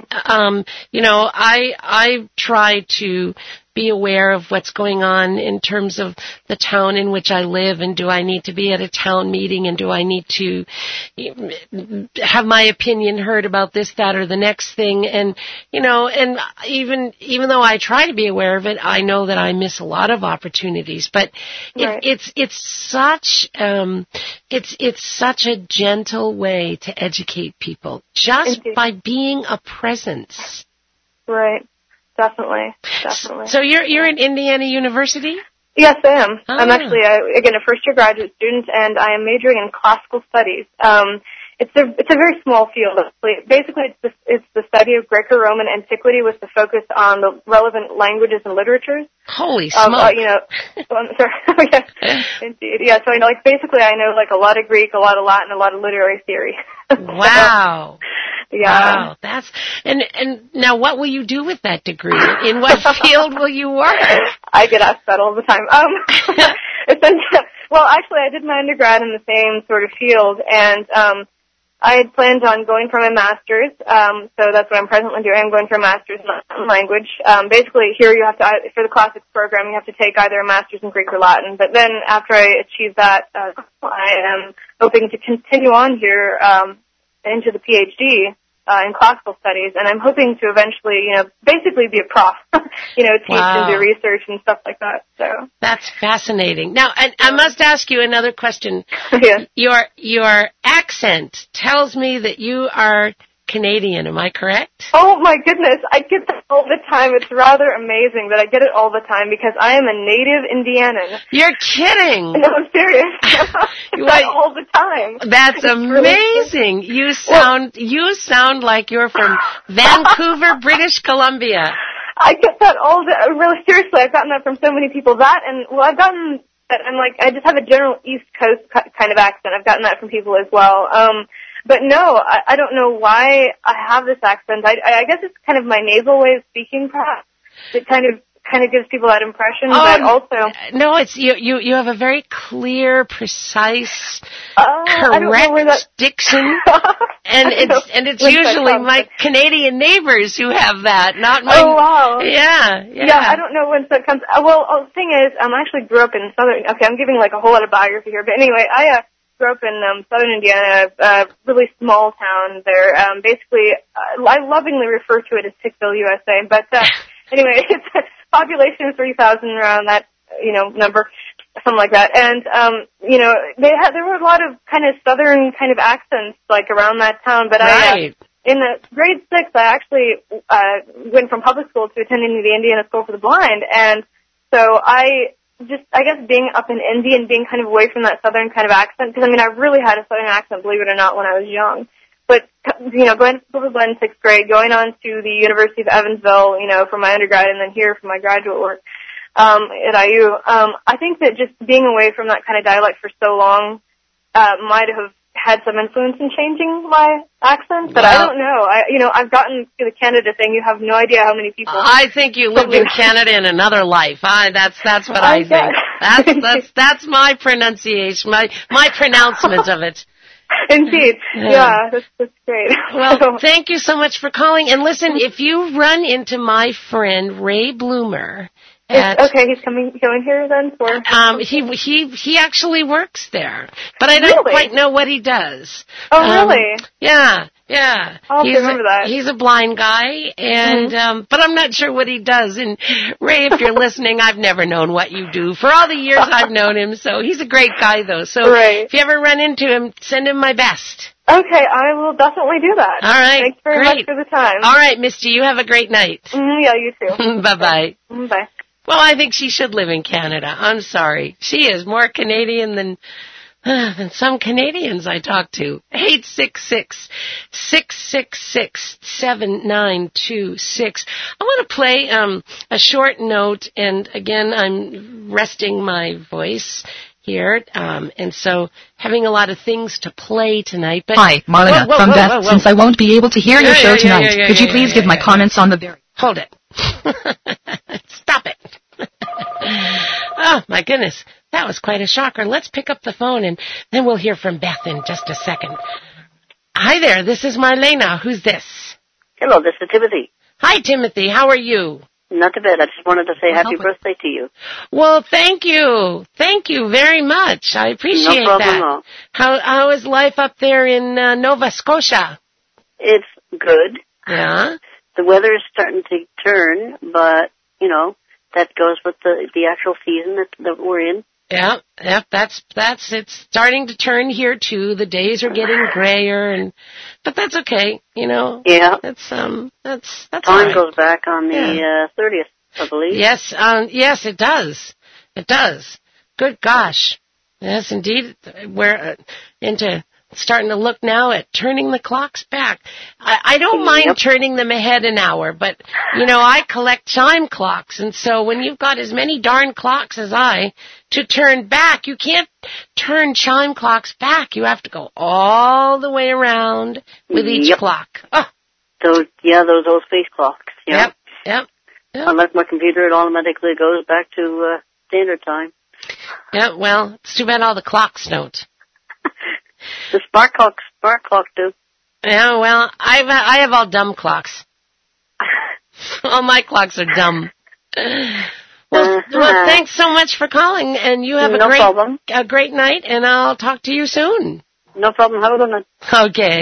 I try to be aware of what's going on in terms of the town in which I live, and do I need to be at a town meeting, and do I need to have my opinion heard about this, that, or the next thing. And and even though I try to be aware of it, I know that I miss a lot of opportunities. But it's such a gentle way to educate people just by being a presence. Right. Definitely. So you're at Indiana University? Yes, I am. I'm actually, again, a first-year graduate student, and I am majoring in classical studies. It's a very small field. Basically, it's the study of Greco-Roman antiquity with the focus on the relevant languages and literatures. Holy smoke! Indeed. Yeah. So basically, I know like a lot of Greek, a lot of Latin, a lot of literary theory. Wow. Yeah. Wow. And now, what will you do with that degree? In what field will you work? I get asked that all the time. Well, actually, I did my undergrad in the same sort of field, and I had planned on going for my master's, so that's what I'm presently doing. I'm going for a master's in language. Basically, here you have to, for the classics program, you have to take either a master's in Greek or Latin. But then after I achieve that, I am hoping to continue on here into the PhD in classical studies, and I'm hoping to eventually, basically be a prof, teach and do research and stuff like that. So that's fascinating. Now, I must ask you another question. Yes. Your accent tells me that you are Canadian. Am I correct? Oh my goodness, I get that all the time. It's rather amazing that I get it all the time because I am a native Indianan. You're kidding. No, I'm serious. That all the time. That's amazing. You sound like you're from Vancouver, British Columbia. I get that all the really seriously. I've gotten that from so many people. I've gotten that. I'm like, I just have a general East Coast kind of accent. I've gotten that from people as well. But no, I don't know why I have this accent. I guess it's kind of my nasal way of speaking, perhaps. It kind of gives people that impression, but also no, it's you have a very clear, precise, correct diction, and it's usually my Canadian neighbors who have that, not my. Oh wow! Yeah. I don't know when that comes. The thing is, I actually grew up in southern. Okay, I'm giving like a whole lot of biography here, but anyway, I grew up in southern Indiana, a really small town there. Basically, I lovingly refer to it as Tickville, USA. But anyway, it's a population of 3,000 around that number, something like that. And there were a lot of kind of southern kind of accents like around that town. But right. In the grade 6, I actually went from public school to attending the Indiana School for the Blind, and so I guess being up in Indy and being kind of away from that southern kind of accent, because I really had a southern accent, believe it or not, when I was young. But, going to school for the Blind in 6th grade, going on to the University of Evansville, for my undergrad, and then here for my graduate work, at IU, I think that just being away from that kind of dialect for so long, might have had some influence in changing my accent, but I don't know. I've gotten to the Canada thing. You have no idea how many people. I think you lived in Canada in another life. That's what I think. That's my pronunciation, my pronouncement of it. Indeed. Yeah, that's great. Well, thank you so much for calling. And listen, if you run into my friend Ray Bloomer. Okay, he's going here then? He actually works there, but I don't quite know what he does. Oh, really? Yeah. I'll remember that. He's a blind guy, and but I'm not sure what he does. And Ray, if you're listening, I've never known what you do for all the years I've known him. So he's a great guy, though. So if you ever run into him, send him my best. Okay, I will definitely do that. All right. Thanks very much for the time. All right, Misty, you have a great night. Yeah, you too. Bye-bye. Bye. Well, I think she should live in Canada. I'm sorry. She is more Canadian than some Canadians I talk to. 866-666-7926. I want to play a short note, and again, I'm resting my voice here, and so having a lot of things to play tonight. But hi, Marlena from Beth. Since I won't be able to hear your show tonight, could you please give my comments on the very... Hold it. Stop it. Oh, my goodness. That was quite a shocker. Let's pick up the phone, and then we'll hear from Beth in just a second. Hi there. This is Marlena. Who's this? Hello, this is Timothy. Hi, Timothy. How are you? Not too bad. I just wanted to say happy birthday to you. Well, thank you. Thank you very much. I appreciate no problem that. at all. How is life up there in Nova Scotia? It's good. Yeah? The weather is starting to turn, but, that goes with the actual season that we're in. Yeah, that's it's starting to turn here too. The days are getting grayer, but that's okay, Yeah. That's Time right. goes back on the 30th, I believe. Yes, yes, it does. It does. Good gosh. Yes, indeed. We're starting to look now at turning the clocks back. I don't mind turning them ahead an hour, but, I collect chime clocks, and so when you've got as many darn clocks as I to turn back, you can't turn chime clocks back. You have to go all the way around with each clock. Oh. Those old space clocks. Yep. Unless my computer, it automatically goes back to standard time. Yeah, well, it's too bad all the clocks don't. The smart clocks do. Yeah, well, I have all dumb clocks. All my clocks are dumb. Well, thanks so much for calling, and you have a great night, and I'll talk to you soon. No problem. Have a good night. Okay.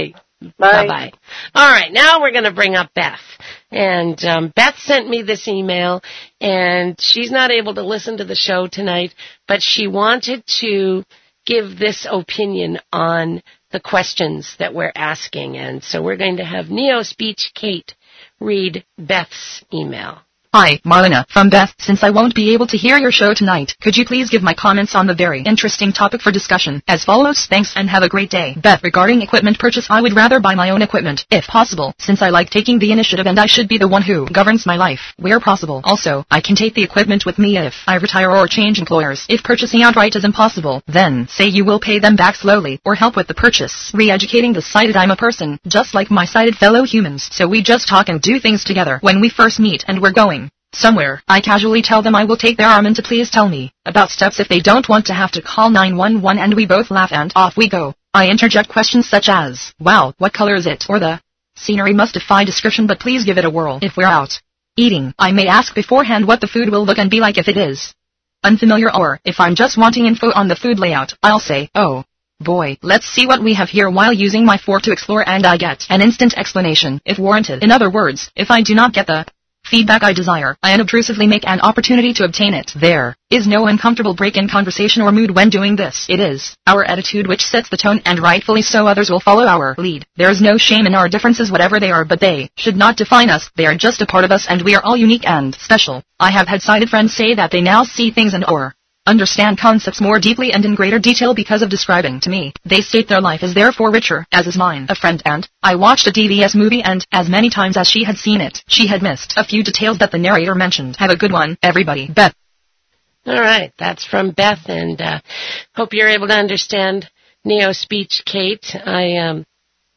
Bye. Bye-bye. All right, now we're going to bring up Beth. And Beth sent me this email, and she's not able to listen to the show tonight, but she wanted to give this opinion on the questions that we're asking. And so we're going to have NeoSpeech Kate read Beth's email. Hi, Marlena, from Beth. Since I won't be able to hear your show tonight, could you please give my comments on the very interesting topic for discussion as follows? Thanks and have a great day. Beth, regarding equipment purchase, I would rather buy my own equipment, if possible, since I like taking the initiative and I should be the one who governs my life, where possible. Also, I can take the equipment with me if I retire or change employers. If purchasing outright is impossible, then say you will pay them back slowly, or help with the purchase. Re-educating the sighted, I'm a person, just like my sighted fellow humans, so we just talk and do things together. When we first meet and we're going somewhere, I casually tell them I will take their arm and to please tell me about steps if they don't want to have to call 911, and we both laugh and off we go. I interject questions such as, wow, what color is it? Or the scenery must defy description, but please give it a whirl. If we're out eating, I may ask beforehand what the food will look and be like if it is unfamiliar, or if I'm just wanting info on the food layout, I'll say, oh boy, let's see what we have here, while using my fork to explore, and I get an instant explanation if warranted. In other words, if I do not get the feedback I desire, I unobtrusively make an opportunity to obtain it. There is no uncomfortable break in conversation or mood when doing this. It is our attitude which sets the tone, and rightfully so, others will follow our lead. There is no shame in our differences, whatever they are, but they should not define us. They are just a part of us, and we are all unique and special. I have had sighted friends say that they now see things and or understand concepts more deeply and in greater detail because of describing to me. They state their life is therefore richer, as is mine. A friend and I watched a DVS movie, and as many times as she had seen it, she had missed a few details that the narrator mentioned. Have a good one, everybody. Beth. All right, that's from Beth, and hope you're able to understand NeoSpeech Kate. I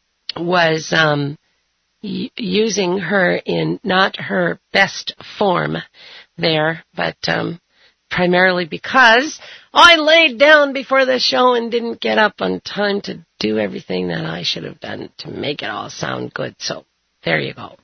was using her in not her best form there, but primarily because I laid down before the show and didn't get up on time to do everything that I should have done to make it all sound good. So there you go.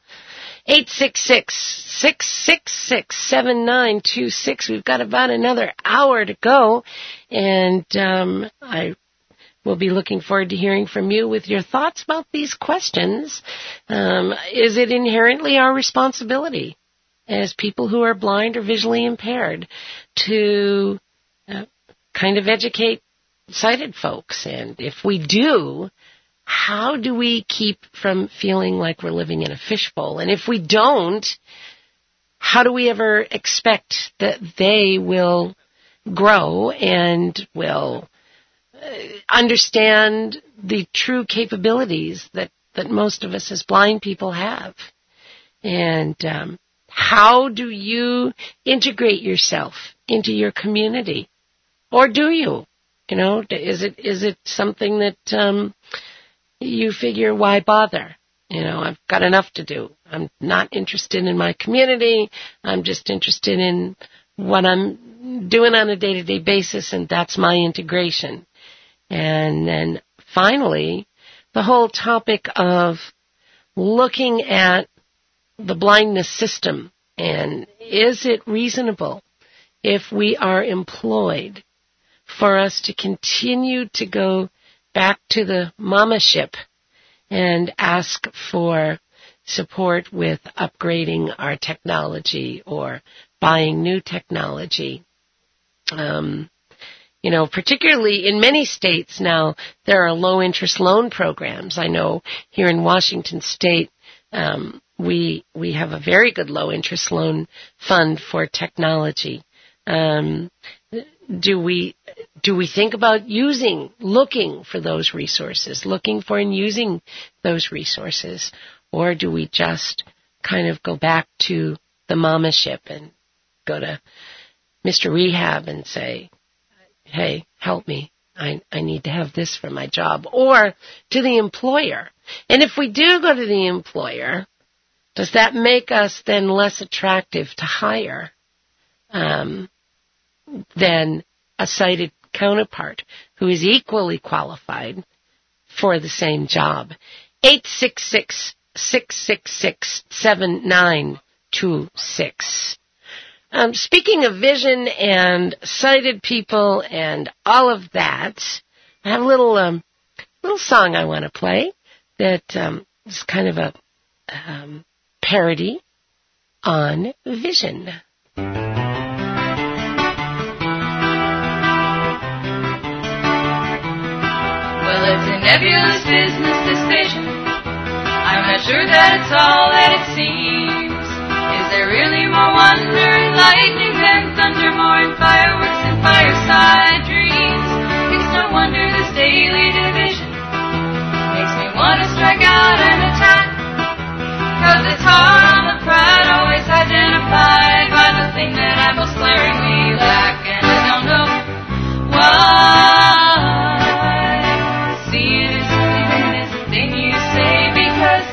866-666-7926. We've got about another hour to go, and I will be looking forward to hearing from you with your thoughts about these questions. Is it inherently our responsibility as people who are blind or visually impaired to kind of educate sighted folks? And if we do, how do we keep from feeling like we're living in a fishbowl? And if we don't, how do we ever expect that they will grow and will understand the true capabilities that most of us as blind people have? And how do you integrate yourself into your community? Or do you? You know, is it something that you figure, why bother? You know, I've got enough to do. I'm not interested in my community. I'm just interested in what I'm doing on a day-to-day basis, and that's my integration. And then finally, the whole topic of looking at the blindness system, and is it reasonable if we are employed for us to continue to go back to the mama ship and ask for support with upgrading our technology or buying new technology? You know, particularly in many states now, there are low-interest loan programs. I know here in Washington State, we have a very good low-interest loan fund for technology. Do we think about looking for those resources, looking for and using those resources, or do we just kind of go back to the mama ship and go to Mr. Rehab and say, hey, help me, I need to have this for my job, or to the employer? And if we do go to the employer, does that make us then less attractive to hire than a sighted counterpart who is equally qualified for the same job? 866-666-7926. Speaking of vision and sighted people and all of that, I have a little song I want to play. that is kind of a parody on Vision. Well, it's a nebulous business decision. I'm not sure that it's all that it seems. Is there really more wonder in lightning than thunder, more in fireworks and fireside dreams? It's no wonder this daily division makes me want to strike out and attack. 'Cause it's hard on the pride, always identified by the thing that I most glaringly lack. And I don't know why. Seeing is believing is the thing you say, because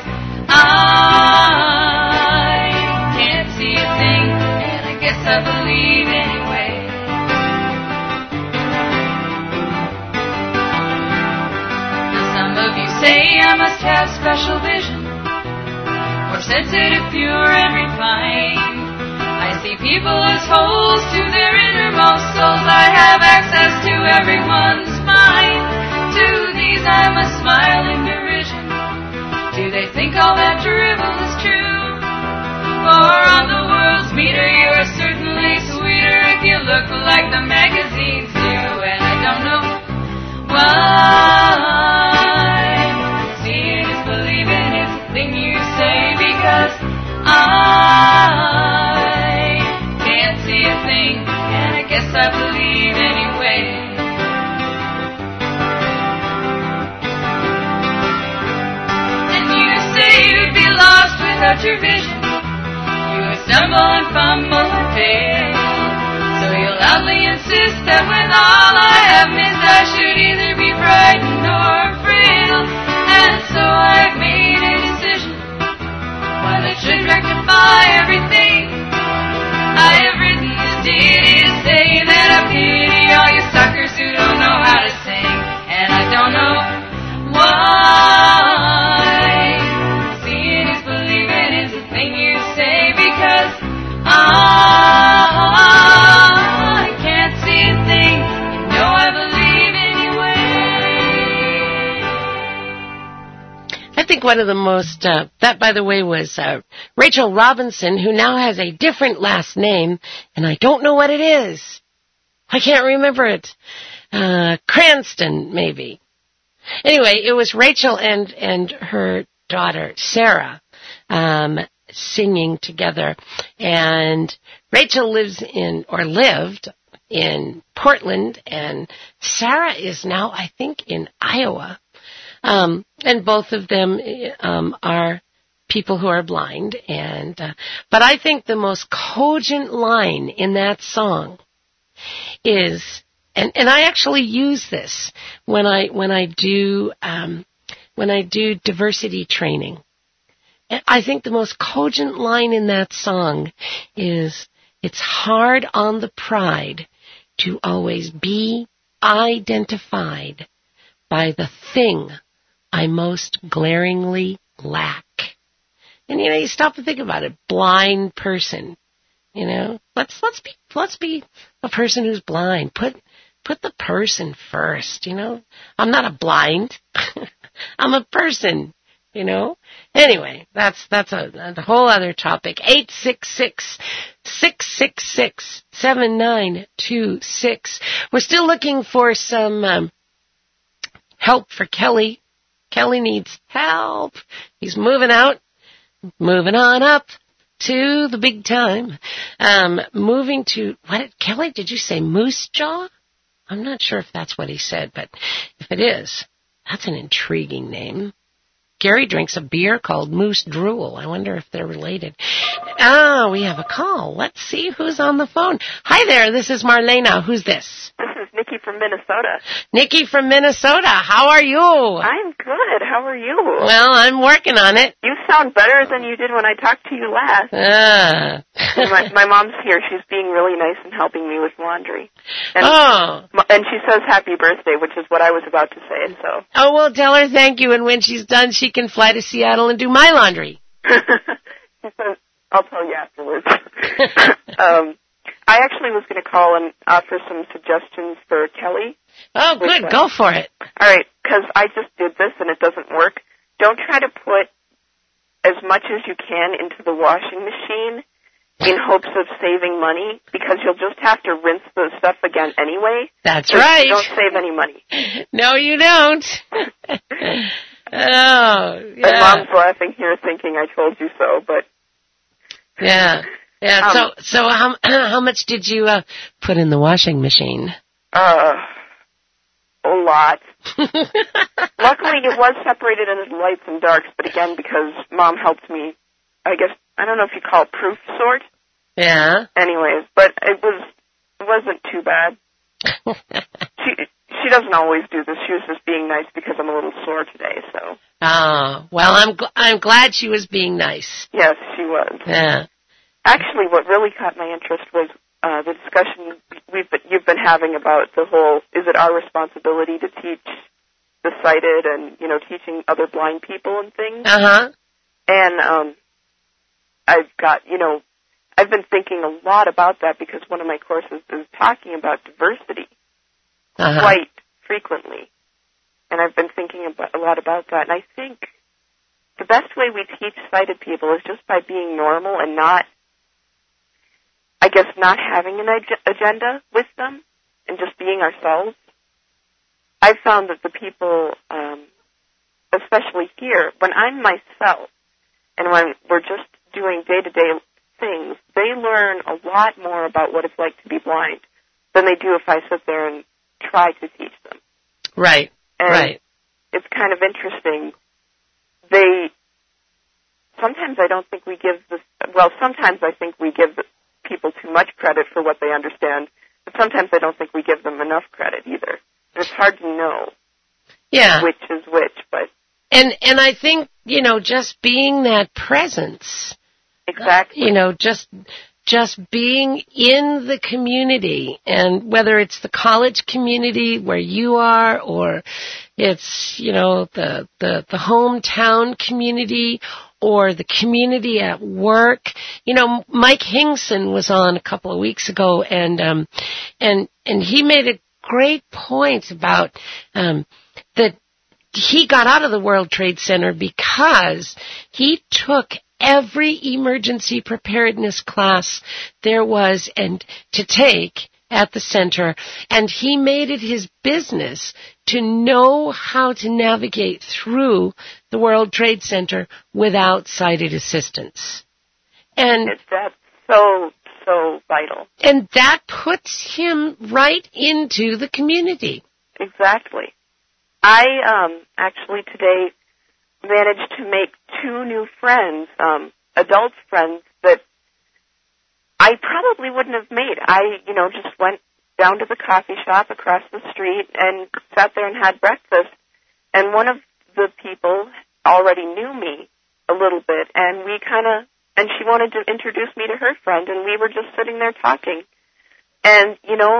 I can't see a thing, and I guess I believe anyway. Now some of you say I must have special vision, more sensitive, pure, and refined. I see people as wholes to their innermost souls. I have access to everyone's mind. To these I must smile in derision. Do they think all that drivel is true? For on the world's meter you are certainly sweeter if you look like the magazines do. And I don't know why. Seeing is believing is the thing you say, because I can't see a thing, and I guess I believe anyway. And you say you'd be lost without your vision. You would stumble and fumble and fail. So you loudly insist that when all I have missed, I should either be frightened or frail. And so I've made a decision. While it should rectify everything, I have written this ditty to say that I pity all you suckers who don't know how to sing. And I don't know why. Seeing is believing is the thing you say, because I can't see a thing. You know I believe anyway. I think one of the most, that by the way was Rachel Robinson, who now has a different last name, and I don't know what it is. I can't remember it. Cranston, maybe. Anyway, it was Rachel and her daughter, Sarah, singing together. And Rachel lived in Portland, and Sarah is now, I think, in Iowa. And both of them are people who are blind. And but I think the most cogent line in that song is, and I actually use this when I do diversity training. I think the most cogent line in that song is, it's hard on the pride to always be identified by the thing I most glaringly lack. And you stop and think about it. Blind person. Let's be a person who's blind. Put the person first, I'm not a blind. I'm a person, Anyway, that's a whole other topic. 866-666-7926. We're still looking for some help for Kelly. Kelly needs help. He's moving on up to the big time. Moving to, Kelly, did you say Moose Jaw? I'm not sure if that's what he said, but if it is, that's an intriguing name. Gary drinks a beer called Moose Drool. I wonder if they're related. We have a call. Let's see who's on the phone. Hi there, this is Marlena. Who's this? This is Nikki from Minnesota. Nikki from Minnesota. How are you? I'm good. How are you? Well, I'm working on it. You sound better than you did when I talked to you last. My mom's here. She's being really nice and helping me with laundry. And she says happy birthday, which is what I was about to say. So. Oh, well, tell her thank you, and when she's done, she can fly to Seattle and do my laundry. I'll tell you afterwards. I actually was going to call and offer some suggestions for Kelly. Oh, good. Go for it. All right, because I just did this and it doesn't work. don't try to put as much as you can into the washing machine in hopes of saving money, because you'll just have to rinse the stuff again anyway. That's right. You don't save any money. No, you don't. Oh, yeah. And Mom's laughing here thinking I told you so, but... Yeah. Yeah. So how much did you put in the washing machine? A lot. Luckily, it was separated into lights and darks, but again, because Mom helped me, I guess, I don't know if you call it proof sort. Yeah. Anyways, but it wasn't too bad. She doesn't always do this. She was just being nice because I'm a little sore today, so. Oh, well, I'm glad she was being nice. Yes, she was. Yeah. Actually, what really caught my interest was the discussion you've been having about the whole, is it our responsibility to teach the sighted and, teaching other blind people and things? Uh-huh. And I've been thinking a lot about that because one of my courses is talking about diversity quite frequently. And I've been thinking a lot about that. And I think the best way we teach sighted people is just by being normal and not having an agenda with them and just being ourselves. I've found that the people, especially here, when I'm myself and when we're just doing day-to-day things, they learn a lot more about what it's like to be blind than they do if I sit there and try to teach them. Right. And right. It's kind of interesting. Sometimes I think we give people too much credit for what they understand, but sometimes I don't think we give them enough credit either. And it's hard to know which is which, but... And I think, just being that presence... Exactly. Just being in the community, and whether it's the college community where you are, or it's, the hometown community, or the community at work. Mike Hingson was on a couple of weeks ago, and he made a great point about, that he got out of the World Trade Center because he took every emergency preparedness class there was and to take at the center, and he made it his business to know how to navigate through the World Trade Center without sighted assistance. And that's so vital. And that puts him right into the community. Exactly. I actually today managed to make 2 new friends, adult friends that I probably wouldn't have made. I, just went down to the coffee shop across the street and sat there and had breakfast. And one of the people already knew me a little bit, and and she wanted to introduce me to her friend, and we were just sitting there talking. And,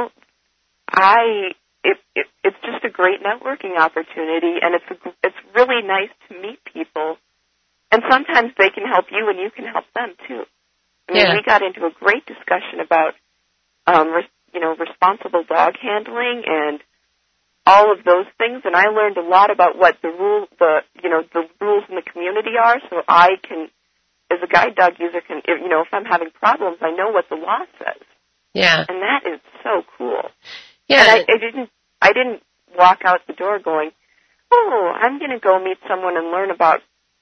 it's just a great networking opportunity, and it's really nice to meet people. And sometimes they can help you, and you can help them too. I mean, we got into a great discussion about, responsible dog handling and all of those things, and I learned a lot about what the rules in the community are, so I can, as a guide dog user, if I'm having problems, I know what the law says. Yeah. And that is so cool. Yeah. And I didn't walk out the door going, oh, I'm going to go meet someone and learn about,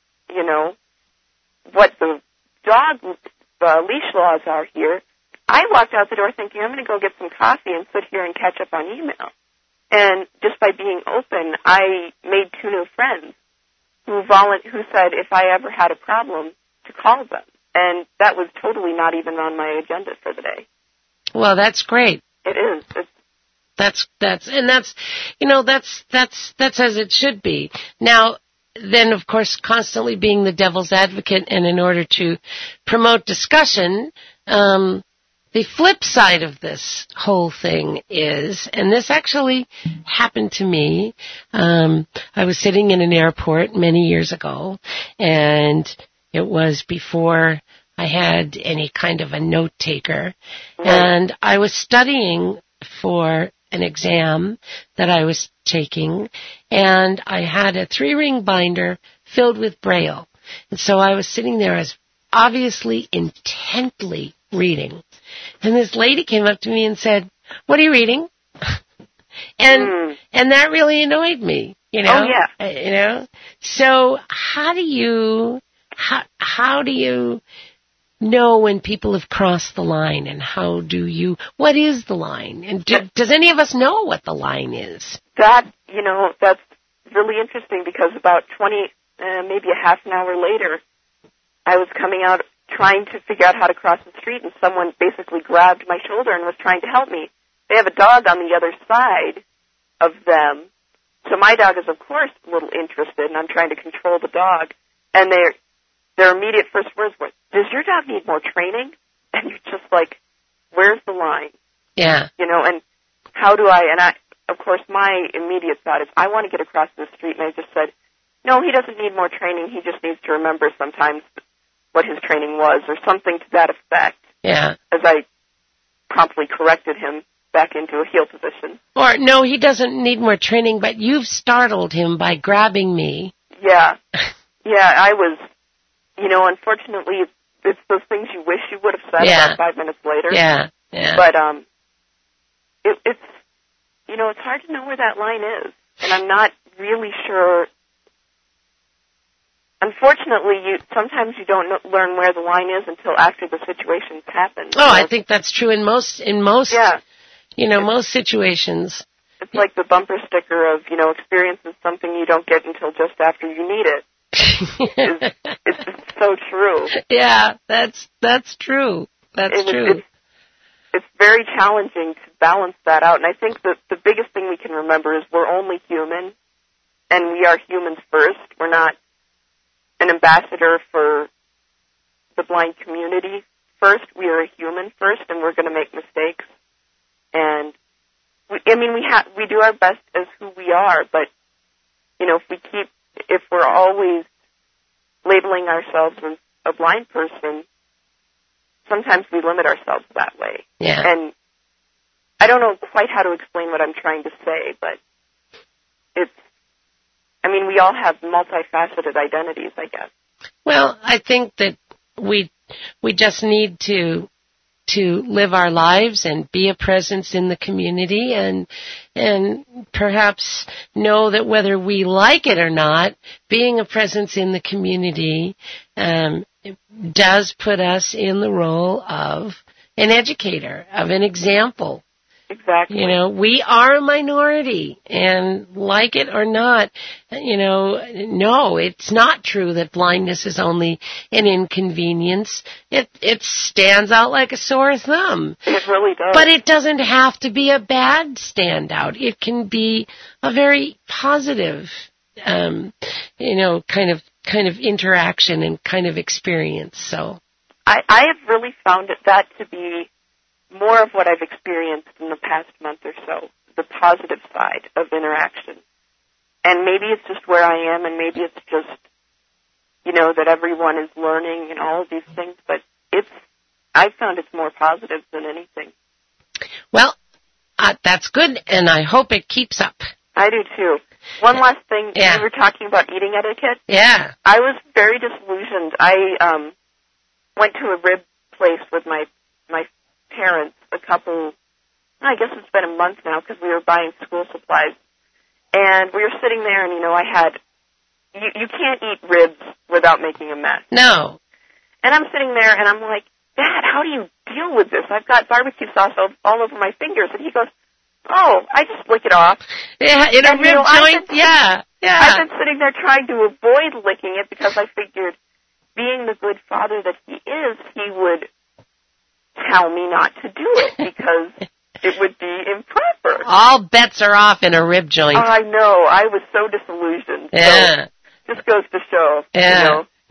what the dog leash laws are here. I walked out the door thinking, I'm going to go get some coffee and sit here and catch up on email. And just by being open, I made 2 new friends who said if I ever had a problem to call them. And that was totally not even on my agenda for the day. Well, that's great. It is. That's as it should be. Now, then, of course, constantly being the devil's advocate, and in order to promote discussion, the flip side of this whole thing is, and this actually happened to me, I was sitting in an airport many years ago, and it was before I had any kind of a note taker, and I was studying for an exam that I was taking, and I had a 3-ring binder filled with Braille. And so I was sitting there, I was obviously intently reading. And this lady came up to me and said, "What are you reading?" And that really annoyed me, you know. Oh, yeah. You know. So how do you know when people have crossed the line, and what is the line? And does any of us know what the line is? That's really interesting, because about 20, maybe a half an hour later, I was coming out trying to figure out how to cross the street, and someone basically grabbed my shoulder and was trying to help me. They have a dog on the other side of them, so my dog is, of course, a little interested, and I'm trying to control the dog. And their immediate first words were, "Does your dog need more training?" And you're just like, where's the line? Yeah. You know, and how do I, of course, my immediate thought is, I want to get across the street, and I just said, no, he doesn't need more training, he just needs to remember sometimes what his training was, or something to that effect. Yeah. As I promptly corrected him back into a heel position. Or, no, he doesn't need more training, but you've startled him by grabbing me. Yeah. Yeah, I was, unfortunately, it's those things you wish you would have said about 5 minutes later. Yeah, yeah. But it's hard to know where that line is, and I'm not really sure. Unfortunately, sometimes you don't learn where the line is until after the situation's happened. Oh, I think that's true in most most situations. It's like the bumper sticker of, experience is something you don't get until just after you need it. It's so true. Yeah, that's true. That's true. It's very challenging to balance that out, and I think that the biggest thing we can remember is we're only human, and we are humans first. We're not an ambassador for the blind community first. We are a human first, and we're going to make mistakes. And we do our best as who we are, but if we're always labeling ourselves as a blind person, sometimes we limit ourselves that way. Yeah. And I don't know quite how to explain what I'm trying to say, but we all have multifaceted identities, I guess. Well, I think that we just need to live our lives and be a presence in the community, and perhaps know that whether we like it or not, being a presence in the community does put us in the role of an educator, of an example. Exactly. We are a minority, and like it or not, no, it's not true that blindness is only an inconvenience. It stands out like a sore thumb. It really does. But it doesn't have to be a bad standout. It can be a very positive, kind of interaction and kind of experience. So I have really found that to be more of what I've experienced in the past month or so, the positive side of interaction. And maybe it's just where I am, and maybe it's just, that everyone is learning and all of these things, but I've found it's more positive than anything. Well, that's good, and I hope it keeps up. I do too. One last thing, we were talking about eating etiquette. Yeah. I was very disillusioned. I went to a rib place with my parents I guess it's been a month now, because we were buying school supplies, and we were sitting there, and you can't eat ribs without making a mess. No. And I'm sitting there, and I'm like, Dad, how do you deal with this? I've got barbecue sauce all over my fingers. And he goes, oh, I just lick it off. Yeah, in a rib joint, yeah. I've been sitting there trying to avoid licking it, because I figured, being the good father that he is, he would tell me not to do it, because it would be improper. All bets are off in a rib joint. I know. I was so disillusioned. Yeah. So, just goes to show. Yeah. Yep.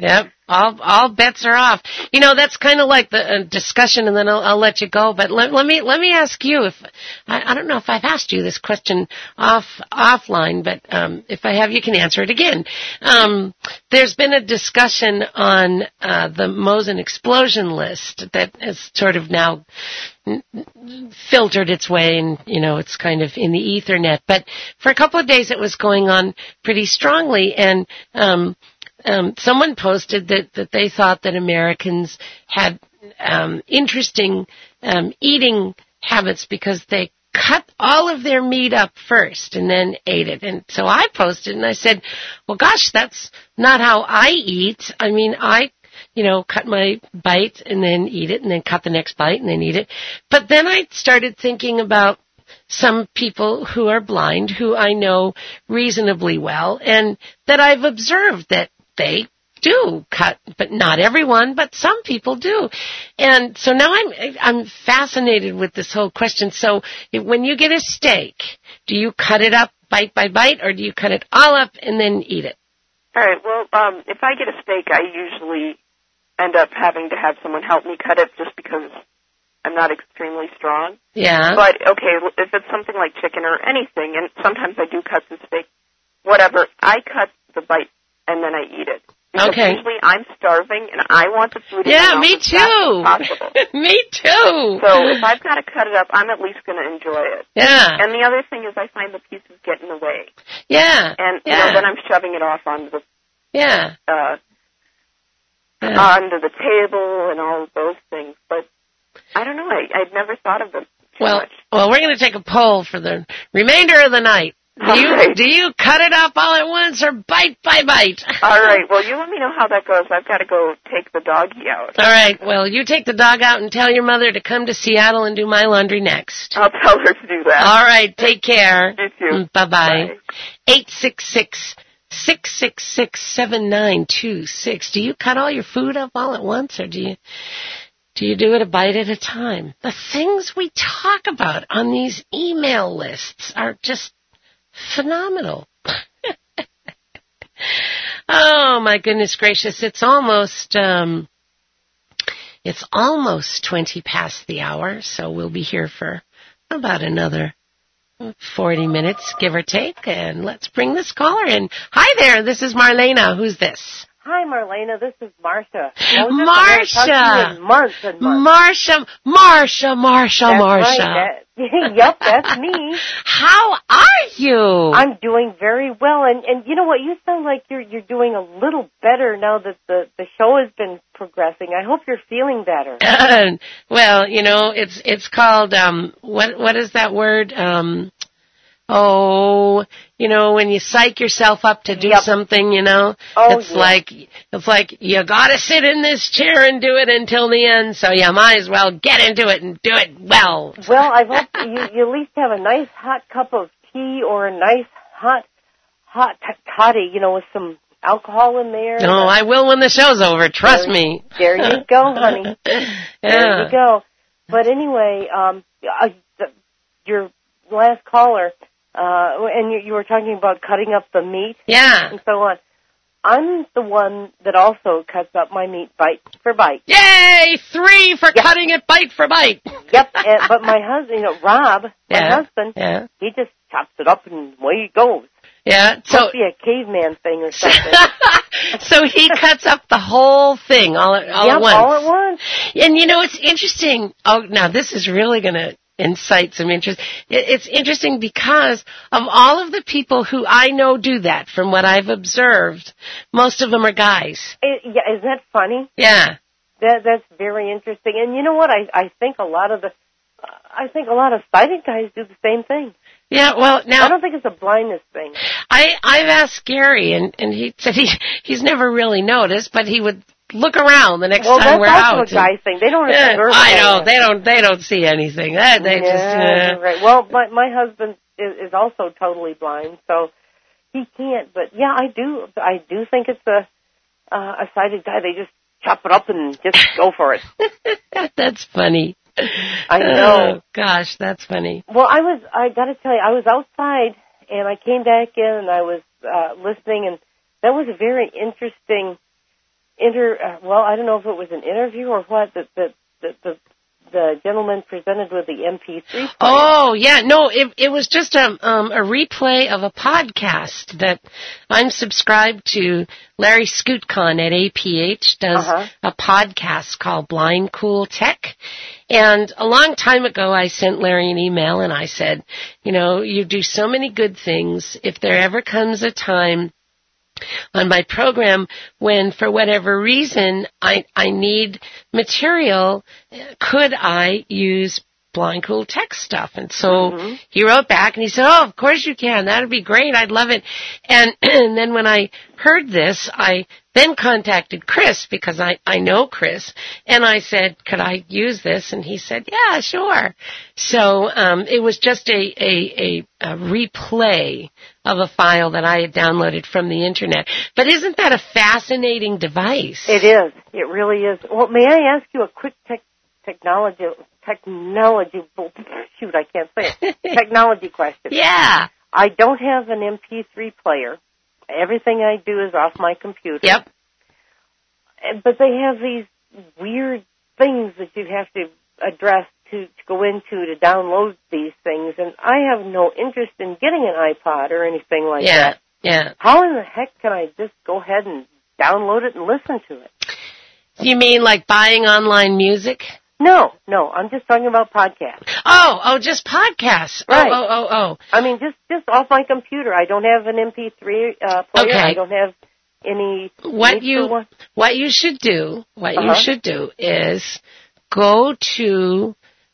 All bets are off. You know, that's kind of like the discussion, and then I'll let you go. But let me ask you if I don't know if I've asked you this question offline, but if I have, you can answer it again. There's been a discussion on the Mosen explosion list that has sort of now filtered its way, and it's kind of in the Ethernet. But for a couple of days, it was going on pretty strongly, and someone posted that they thought that Americans had interesting eating habits because they cut all of their meat up first and then ate it. And so I posted and I said, well, gosh, that's not how I eat. I mean, I cut my bite and then eat it and then cut the next bite and then eat it. But then I started thinking about some people who are blind who I know reasonably well and that I've observed that they do cut, but not everyone, but some people do. And so now I'm fascinated with this whole question. So when you get a steak, do you cut it up bite by bite or do you cut it all up and then eat it? All right. Well, if I get a steak, I usually end up having to have someone help me cut it just because I'm not extremely strong. Yeah. But, okay, if it's something like chicken or anything, and sometimes I do cut the steak, whatever, I cut the bite and then I eat it. Because usually I'm starving and I want the food in my mouth as fast as possible. Me too. So if I've got to cut it up, I'm at least going to enjoy it. Yeah. And the other thing is I find the pieces get in the way. Yeah. And then I'm shoving it off onto the onto the table and all of those things. But I don't know. I'd never thought of them too much. Well, we're going to take a poll for the remainder of the night. Do you cut it up all at once or bite by bite? All right. Well, you let me know how that goes. I've got to go take the doggy out. All right. Well, you take the dog out and tell your mother to come to Seattle and do my laundry next. I'll tell her to do that. All right. Take care. You too. Bye-bye. 866-666-7926. Do you cut all your food up all at once or do you do it a bite at a time? The things we talk about on these email lists are just phenomenal. Oh my goodness gracious, it's almost 20 past the hour, so we'll be here for about another 40 minutes, give or take, and let's bring this caller in. Hi there, this is Marlena. Who's this? Hi, Marlena. This is Marcia. Marsha. Yep, that's me. How are you? I'm doing very well, and you know what? You sound like you're doing a little better now that the show has been progressing. I hope you're feeling better. Well, it's called what is that word? When you psych yourself up to do something, it's like you gotta sit in this chair and do it until the end, so you might as well get into it and do it well. Well, I hope you at least have a nice hot cup of tea or a nice hot toddy, with some alcohol in there. No, I will when the show's over, trust me. There you go, honey. There you go. But anyway, your last caller, and you were talking about cutting up the meat. Yeah. And so on. I'm the one that also cuts up my meat bite for bite. Yay! 3 for cutting it bite for bite. Yep. But my husband, Rob, my husband, he just chops it up and away he goes. Yeah. Must be a caveman thing or something. So he cuts up the whole thing all at once. all at once. And it's interesting. Oh, now this is really going to incite some interest. It's interesting because of all of the people who I know do that, from what I've observed, most of them are guys. Isn't that funny? Yeah. That's very interesting. And you know what? I think a lot of sighted guys do the same thing. Yeah, well, now I don't think it's a blindness thing. I've asked Gary, and he said he's never really noticed, but he would look around the next time we're out. Well, that's also a guy thing. They don't observe. I know they don't see anything. Right. Well, my husband is also totally blind, so he can't. But yeah, I do think it's a sighted guy. They just chop it up and just go for it. That's funny. I know. Oh, gosh, that's funny. Well, I got to tell you, I was outside and I came back in and I was listening, and that was a very interesting I don't know if it was an interview or what, the gentleman presented with the MP3 player. Oh, yeah. No, it was just a replay of a podcast that I'm subscribed to. Larry Scootcon at APH does a podcast called Blind Cool Tech. And a long time ago, I sent Larry an email and I said, you do so many good things. If there ever comes a time on my program when, for whatever reason, I need material, could I use Blind Cool Tech stuff? And so he wrote back and he said, of course you can. That would be great. I'd love it. And then when I heard this, I then contacted Chris because I know Chris, and I said, could I use this? And he said, yeah, sure. So it was just a replay of a file that I had downloaded from the internet. But isn't that a fascinating device? It is. It really is. Well, may I ask you a quick technology question? Yeah. I don't have an MP3 player. Everything I do is off my computer. Yep. But they have these weird things that you have to address to go into to download these things, and I have no interest in getting an iPod or anything like that. Yeah. How in the heck can I just go ahead and download it and listen to it? You mean like buying online music? No, I'm just talking about podcasts. Oh, just podcasts. Right. Oh. I mean, just off my computer. I don't have an MP3 player. Okay. I don't have any. What you should do is go to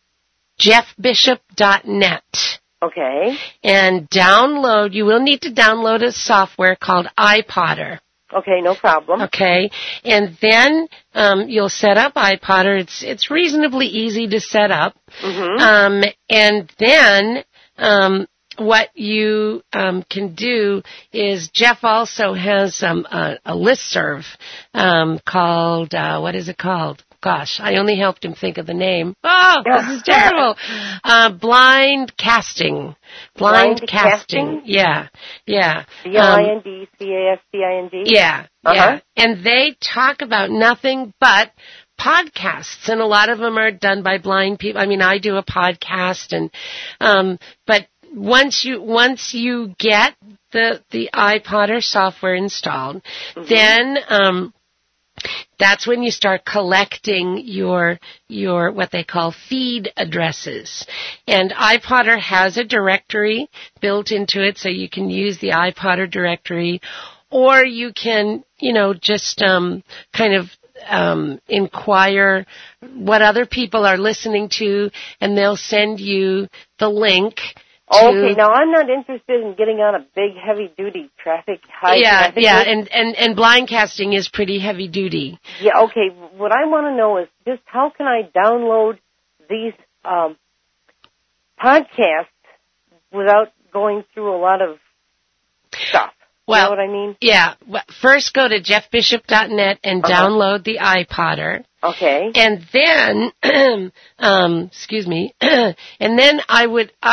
jeffbishop.net. Okay. And you will need to download a software called iPodder. Okay, no problem. Okay, and then you'll set up iPodder. It's reasonably easy to set up. Mm-hmm. And then what you can do is Jeff also has a listserv called what is it called? Gosh, I only helped him think of the name. Oh, this is terrible. Blind Casting. Blind Casting. Yeah. BLINDCASTING. Yeah. And they talk about nothing but podcasts, and a lot of them are done by blind people. I mean, I do a podcast, and but once you get the iPodder software installed, then that's when you start collecting your what they call feed addresses. And iPodder has a directory built into it, so you can use the iPodder directory, or you can, just kind of inquire what other people are listening to, and they'll send you the link. Okay, now I'm not interested in getting on a big, heavy-duty traffic. And blind casting is pretty heavy-duty. Yeah, okay. What I want to know is just how can I download these podcasts without going through a lot of stuff? Well, you know what I mean? Yeah. First go to jeffbishop.net and download the iPodder. Okay. And then, excuse me, and then I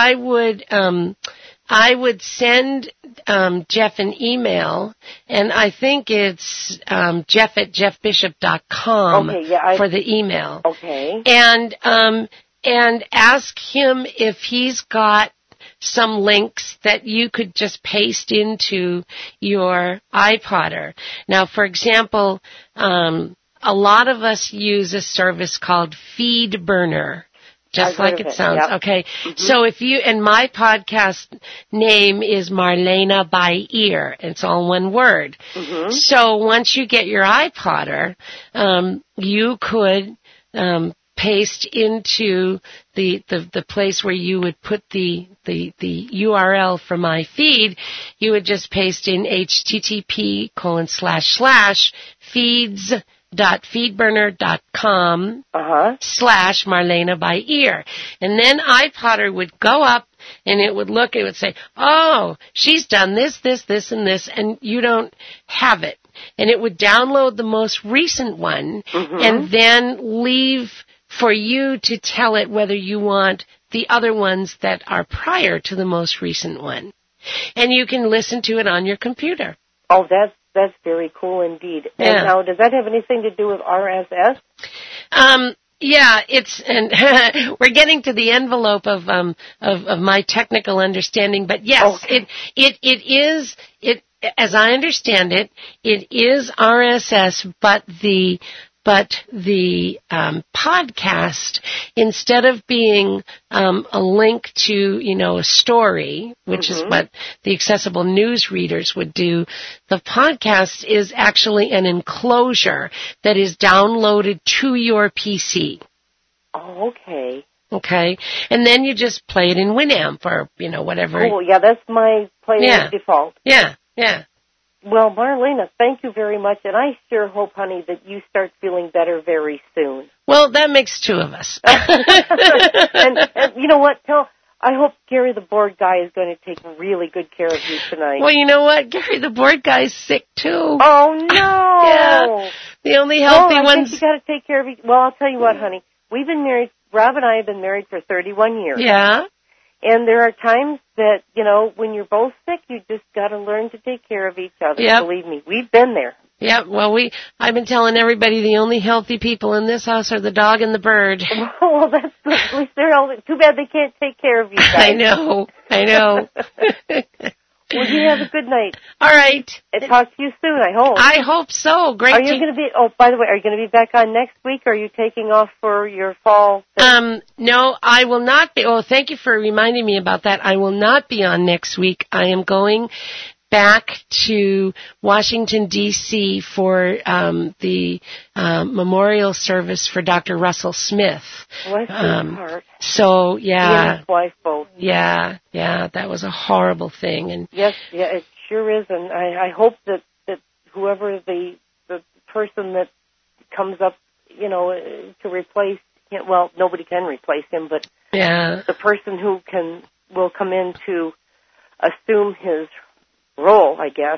would send Jeff an email, and I think it's Jeff at jeffbishop.com for the email. Okay. And ask him if he's got some links that you could just paste into your iPodder. Now, for example, a lot of us use a service called FeedBurner, just like it sounds. Yep. Okay. Mm-hmm. So and my podcast name is Marlena by Ear. It's all one word. Mm-hmm. So once you get your iPodder, you could paste into the place where you would put the URL for my feed. You would just paste in http://feeds.feedburner.com /Marlena by Ear. And then iPodder would go up and it would say, oh, she's done this, and this, and you don't have it. And it would download the most recent one and then leave for you to tell it whether you want the other ones that are prior to the most recent one. And you can listen to it on your computer. Oh, That's very cool indeed. Yeah. And now, does that have anything to do with RSS? Yeah, and we're getting to the envelope of my technical understanding, but yes, okay. it is, as I understand it, it is RSS, but the podcast, instead of being a link to, a story, which is what the accessible news readers would do, the podcast is actually an enclosure that is downloaded to your PC. Oh, okay. Okay, and then you just play it in Winamp or, whatever. Cool, yeah, that's my player default. Yeah. Well, Marlena, thank you very much, and I sure hope, honey, that you start feeling better very soon. Well, that makes two of us. and you know what? I hope Gary the board guy is going to take really good care of you tonight. Well, you know what? Gary the board guy's sick, too. Oh, no! Yeah. The only healthy ones... I think you got to take care of each... Well, I'll tell you what, honey. We've been married... Rob and I have been married for 31 years. Yeah. And there are times that, when you're both sick, you just got to learn to take care of each other. Yep. Believe me, we've been there. Yeah, well, I've been telling everybody the only healthy people in this house are the dog and the bird. Well, that's at least they're all, too bad they can't take care of you guys. I know. Well, you have a good night. All right. And talk to you soon, I hope. I hope so. Great. Are you going to be, by the way, are you going to be back on next week, or are you taking off for your fall thing? No, I will not be. Oh, thank you for reminding me about that. I will not be on next week. I am going back to Washington, D.C. for the memorial service for Dr. Russell Smith. Bless his heart. So, yeah. He and his wife both. Yeah, that was a horrible thing. And yes, it sure is. And I hope that whoever the person that comes up, to replace him, well, nobody can replace him, but the person who will come in to assume his role, I guess.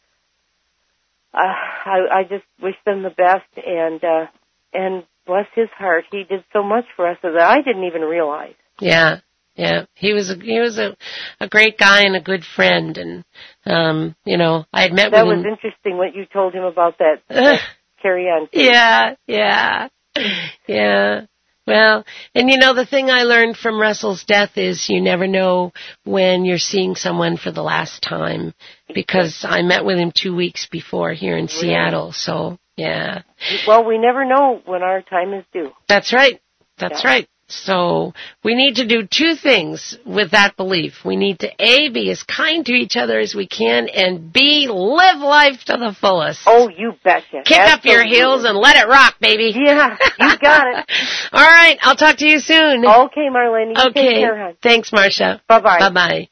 I just wish them the best, and bless his heart. He did so much for us that I didn't even realize. Yeah. He was a great guy and a good friend, and I had met with him. That was interesting what you told him about that Carrie Ann. Yeah. Well, and the thing I learned from Russell's death is you never know when you're seeing someone for the last time, because I met with him 2 weeks before here in Seattle, so, yeah. Well, we never know when our time is due. That's right. Right. So we need to do two things with that belief. We need to, A, be as kind to each other as we can, and B, live life to the fullest. Oh, you betcha. Kick up your heels and let it rock, baby. Yeah, you got it. All right, I'll talk to you soon. Okay, Marlene. You take care, hon. Thanks, Marcia. Bye-bye. Bye-bye.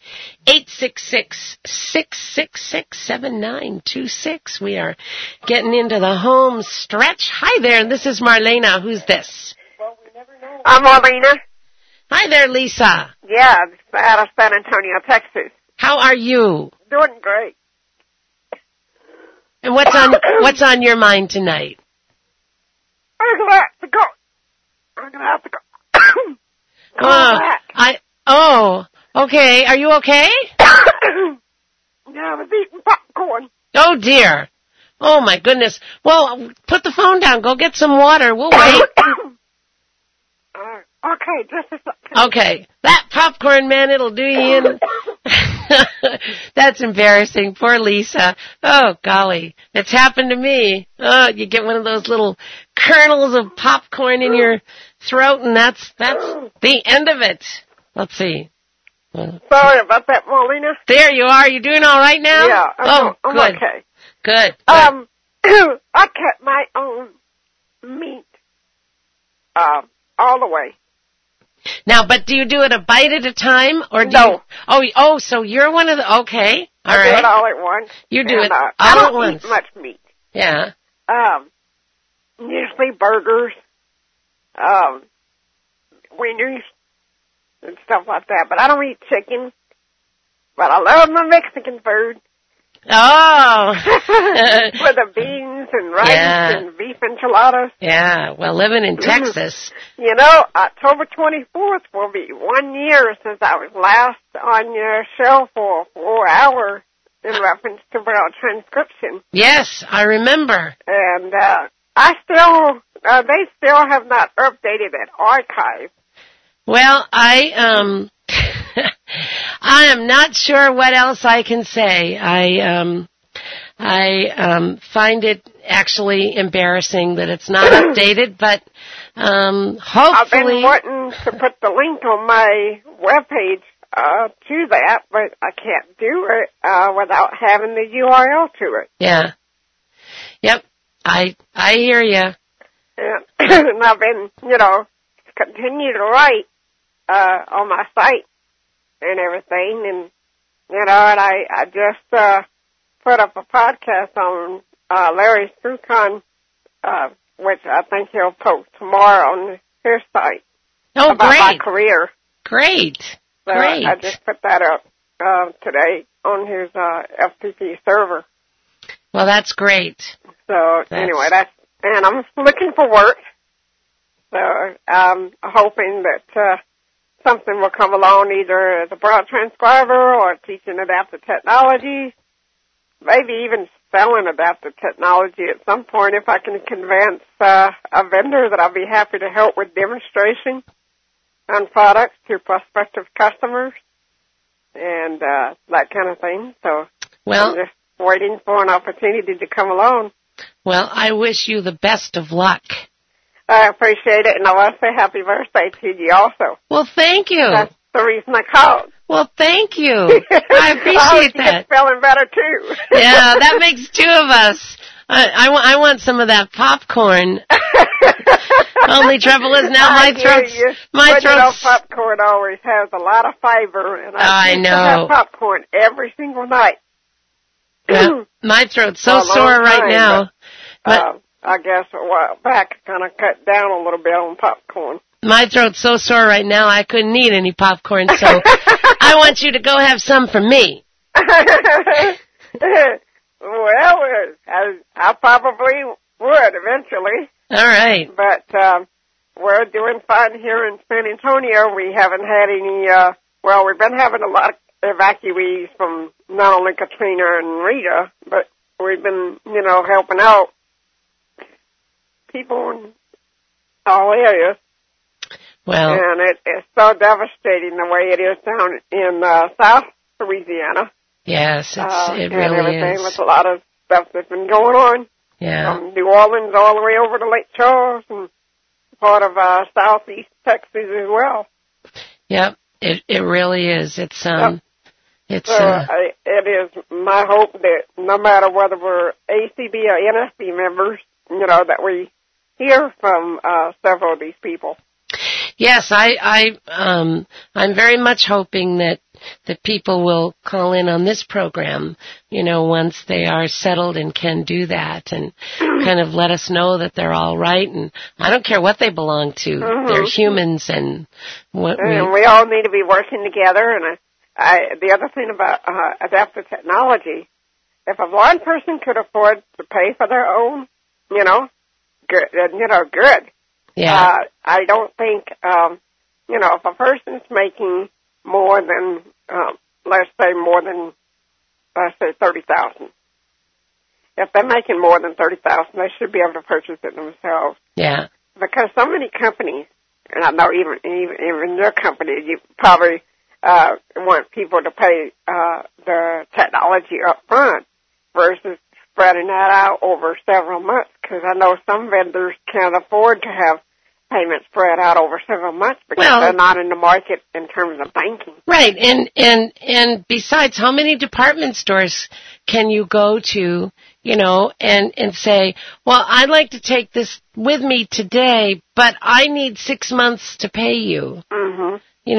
866-666-7926. We are getting into the home stretch. Hi there, this is Marlena. Who's this? I'm Marlena. Hi there, Lisa. Yeah, out of San Antonio, Texas. How are you? Doing great. And what's on your mind tonight? I'm gonna have to go. Back. Okay. Are you okay? Yeah, I was eating popcorn. Oh dear. Oh my goodness. Well, put the phone down. Go get some water. We'll wait. Okay, just a second. Okay. That popcorn, man, it'll do you in. That's embarrassing. Poor Lisa. Oh, golly. It's happened to me. Oh, you get one of those little kernels of popcorn in your throat, and that's the end of it. Let's see. Sorry about that, Marlena. There you are. You doing all right now? Yeah. I'm good. Okay. Good. I cut my own meat all the way. Now, but do you do it a bite at a time, or do no? Oh, so you're one of the okay. All right. Do it all at once. You do it all at once. I don't eat much meat. Yeah. Usually burgers, wieners, and stuff like that. But I don't eat chicken. But I love my Mexican food. Oh. With the beans and rice and beef enchiladas. Yeah, well, living in Texas. October 24th will be 1 year since I was last on your show for a 4-hour in reference to Braille transcription. Yes, I remember. And they still have not updated that archive. Well, I am not sure what else I can say. I find it actually embarrassing that it's not updated, but hopefully... I've been wanting to put the link on my webpage to that, but I can't do it without having the URL to it. Yeah. Yep. I hear you. And I've been, continue to write on my site and everything, and and I just put up a podcast on Larry Scutcon, which I think he'll post tomorrow on his site. Oh, about great. my career. Great. So Great. I just put that up today on his FTP server. Well, that's great. So anyway, and I'm looking for work. So I'm hoping that something will come along, either as a broad transcriber or teaching adaptive technology, maybe even selling adaptive technology at some point if I can convince a vendor that I'll be happy to help with demonstration on products to prospective customers and that kind of thing. So I'm just waiting for an opportunity to come along. Well, I wish you the best of luck. I appreciate it, and I want to say happy birthday to you also. Well, thank you. That's the reason I called. Well, thank you. I appreciate that. You're feeling better, too. Yeah, that makes two of us. I want some of that popcorn. Only trouble is now my throat's... popcorn always has a lot of fiber, and I know. have popcorn every single night. Well, my throat's so sore right now. But, I guess a while back I kind of cut down a little bit on popcorn. My throat's so sore right now I couldn't eat any popcorn, so I want you to go have some for me. Well, I probably would eventually. All right. But we're doing fine here in San Antonio. We haven't had any, we've been having a lot of evacuees from not only Katrina and Rita, but we've been, helping out people in all areas. Well, and it's so devastating the way it is down in South Louisiana. Yes, it really and everything is. With a lot of stuff that's been going on. Yeah. From New Orleans all the way over to Lake Charles and part of southeast Texas as well. Yep, it really is. It is my hope that no matter whether we're ACB or NSB members, that we hear from several of these people. Yes, I'm very much hoping that people will call in on this program, once they are settled and can do that, and kind of let us know that they're all right. And I don't care what they belong to; they're humans, and we all need to be working together. And the other thing about adaptive technology, if a blind person could afford to pay for their own, good. Yeah. I don't think, if a person's making more than, let's say 30,000. If they're making more than 30,000, they should be able to purchase it themselves. Yeah. Because so many companies, and I know even your company, you probably want people to pay the technology up front versus spreading that out over several months, because I know some vendors can't afford to have payments spread out over several months because they're not in the market in terms of banking. Right, and besides, how many department stores can you go to, and say, well, I'd like to take this with me today, but I need 6 months to pay you. Mm-hmm.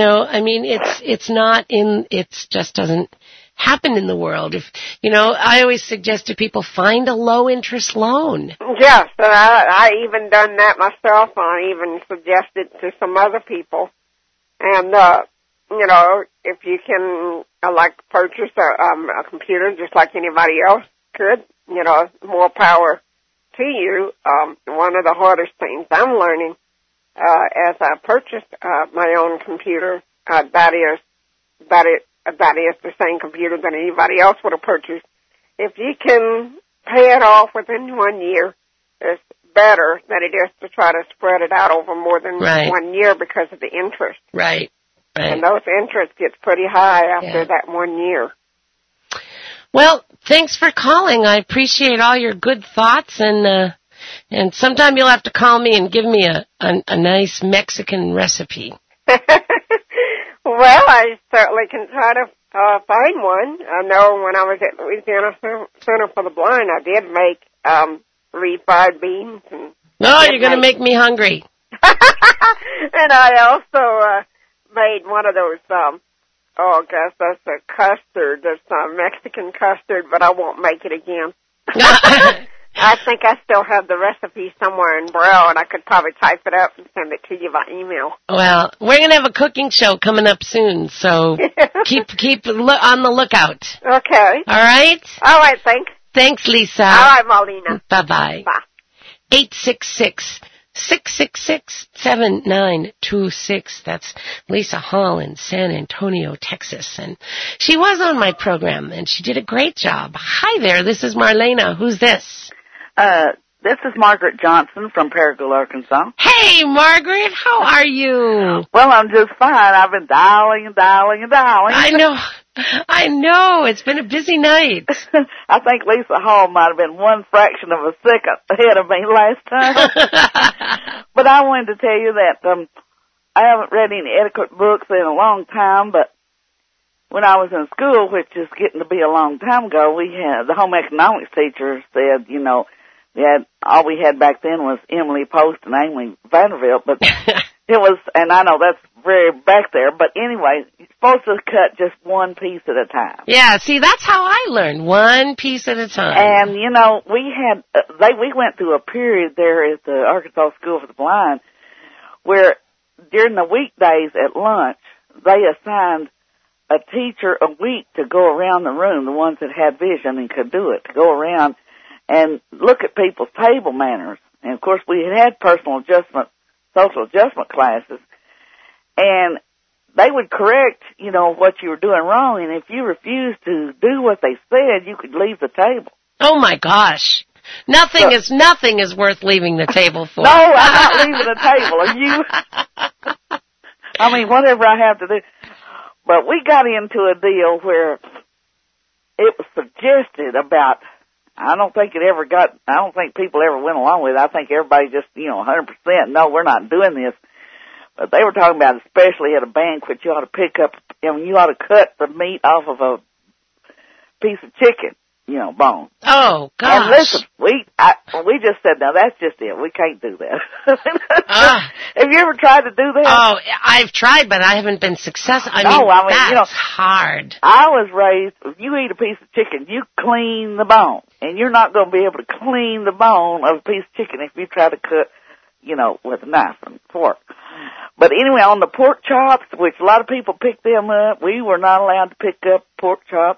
It just doesn't happen in the world. If I always suggest to people, find a low interest loan. Yes, I even done that myself. I even suggested to some other people. And if you can purchase a computer just like anybody else could, more power to you. One of the hardest things I'm learning as I purchased my own computer, that that is the same computer that anybody else would have purchased. If you can pay it off within 1 year, it's better than it is to try to spread it out over more than 1 year because of the interest. Right. And those interests get pretty high after that 1 year. Well, thanks for calling. I appreciate all your good thoughts, and sometime you'll have to call me and give me a nice Mexican recipe. Well, I certainly can try to find one. I know when I was at Louisiana Center for the Blind, I did make refried beans. You're going to make me hungry. And I also made one of those, I guess that's a custard. That's Mexican custard, but I won't make it again. I think I still have the recipe somewhere in Braille, and I could probably type it up and send it to you by email. Well, we're going to have a cooking show coming up soon, so keep on the lookout. Okay. All right? All right, thanks. Thanks, Lisa. All right, Marlena. Bye-bye. Bye. 866-666-7926. That's Lisa Hall in San Antonio, Texas. And she was on my program, and she did a great job. Hi there, this is Marlena. Who's this? This is Margaret Johnson from Paragould, Arkansas. Hey, Margaret, how are you? Well, I'm just fine. I've been dialing. I know. It's been a busy night. I think Lisa Hall might have been one fraction of a second ahead of me last time. But I wanted to tell you that I haven't read any etiquette books in a long time, but when I was in school, which is getting to be a long time ago, we had the home economics teacher said, all we had back then was Emily Post and Amy Vanderbilt, but it was, and I know that's very back there, but anyway, you're supposed to cut just one piece at a time. Yeah, see, that's how I learned, one piece at a time. And, we went through a period there at the Arkansas School for the Blind where during the weekdays at lunch, they assigned a teacher a week to go around the room, the ones that had vision and could do it, to go around and look at people's table manners. And, of course, we had social adjustment classes, and they would correct, what you were doing wrong, and if you refused to do what they said, you could leave the table. Oh, my gosh. Nothing is worth leaving the table for. No, I'm not leaving the table. Are you? I mean, whatever I have to do. But we got into a deal where it was suggested about, I don't think people ever went along with it. I think everybody just, 100%, no, we're not doing this. But they were talking about, especially at a banquet, you ought to pick up, you ought to cut the meat off of a piece of chicken, bone. Oh, gosh. And listen, we just said, no, that's just it. We can't do that. Have you ever tried to do that? Oh, I've tried, but I haven't been successful. That's hard. I was raised, if you eat a piece of chicken, you clean the bone. And you're not going to be able to clean the bone of a piece of chicken if you try to cut, with a knife and fork. But anyway, on the pork chops, which a lot of people pick them up, we were not allowed to pick up pork chops.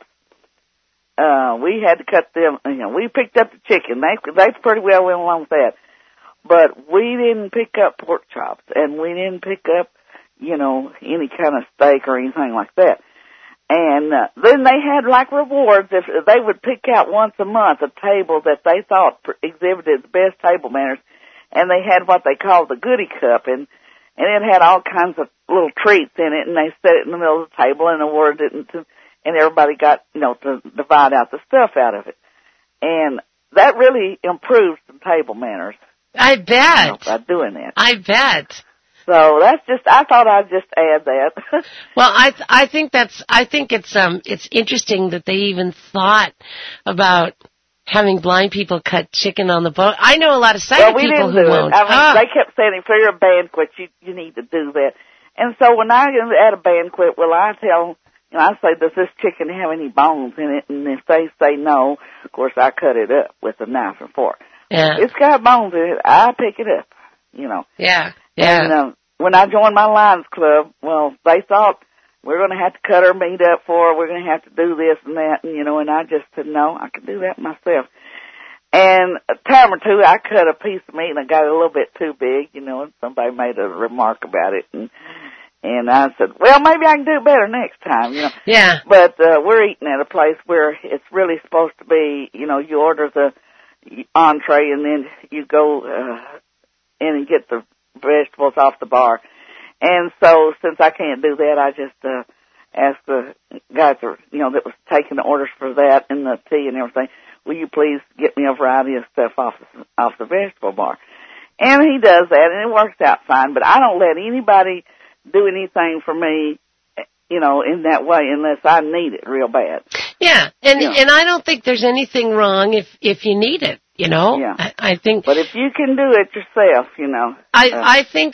We had to cut them, we picked up the chicken. They pretty well went along with that. But we didn't pick up pork chops, and we didn't pick up, any kind of steak or anything like that. And then they had like rewards if they would pick out once a month a table that they thought exhibited the best table manners, and they had what they called the goodie cup, and it had all kinds of little treats in it, and they set it in the middle of the table and awarded it, and everybody got, to divide out the stuff out of it. And that really improved some table manners. I bet. By doing that. I bet. So I thought I'd just add that. Well, I think it's interesting that they even thought about having blind people cut chicken on the bone. I know a lot of sighted people who won't. They kept saying, if you're at a banquet, you need to do that. And so when I am at a banquet, I tell, I say, does this chicken have any bones in it? And if they say no, of course, I cut it up with a knife and fork. Yeah. It's got bones in it. I pick it up, Yeah. And when I joined my Lions Club, they thought we're going to have to cut our meat up for her. We're going to have to do this and that, and I just said, no, I can do that myself. And a time or two, I cut a piece of meat and I got it a little bit too big, and somebody made a remark about it. And And I said, well, maybe I can do it better next time, you know. Yeah. But we're eating at a place where it's really supposed to be, you know, you order the entree and then you go in and get the vegetables off the bar. And so since I can't do that, I just asked the guys that was taking the orders for that and the tea and everything, will you please get me a variety of stuff off the vegetable bar? And he does that, and it works out fine. But I don't let anybody do anything for me, you know, in that way unless I need it real bad. Yeah, and I don't think there's anything wrong if you need it, you know. Yeah. I think. But if you can do it yourself, you know. I think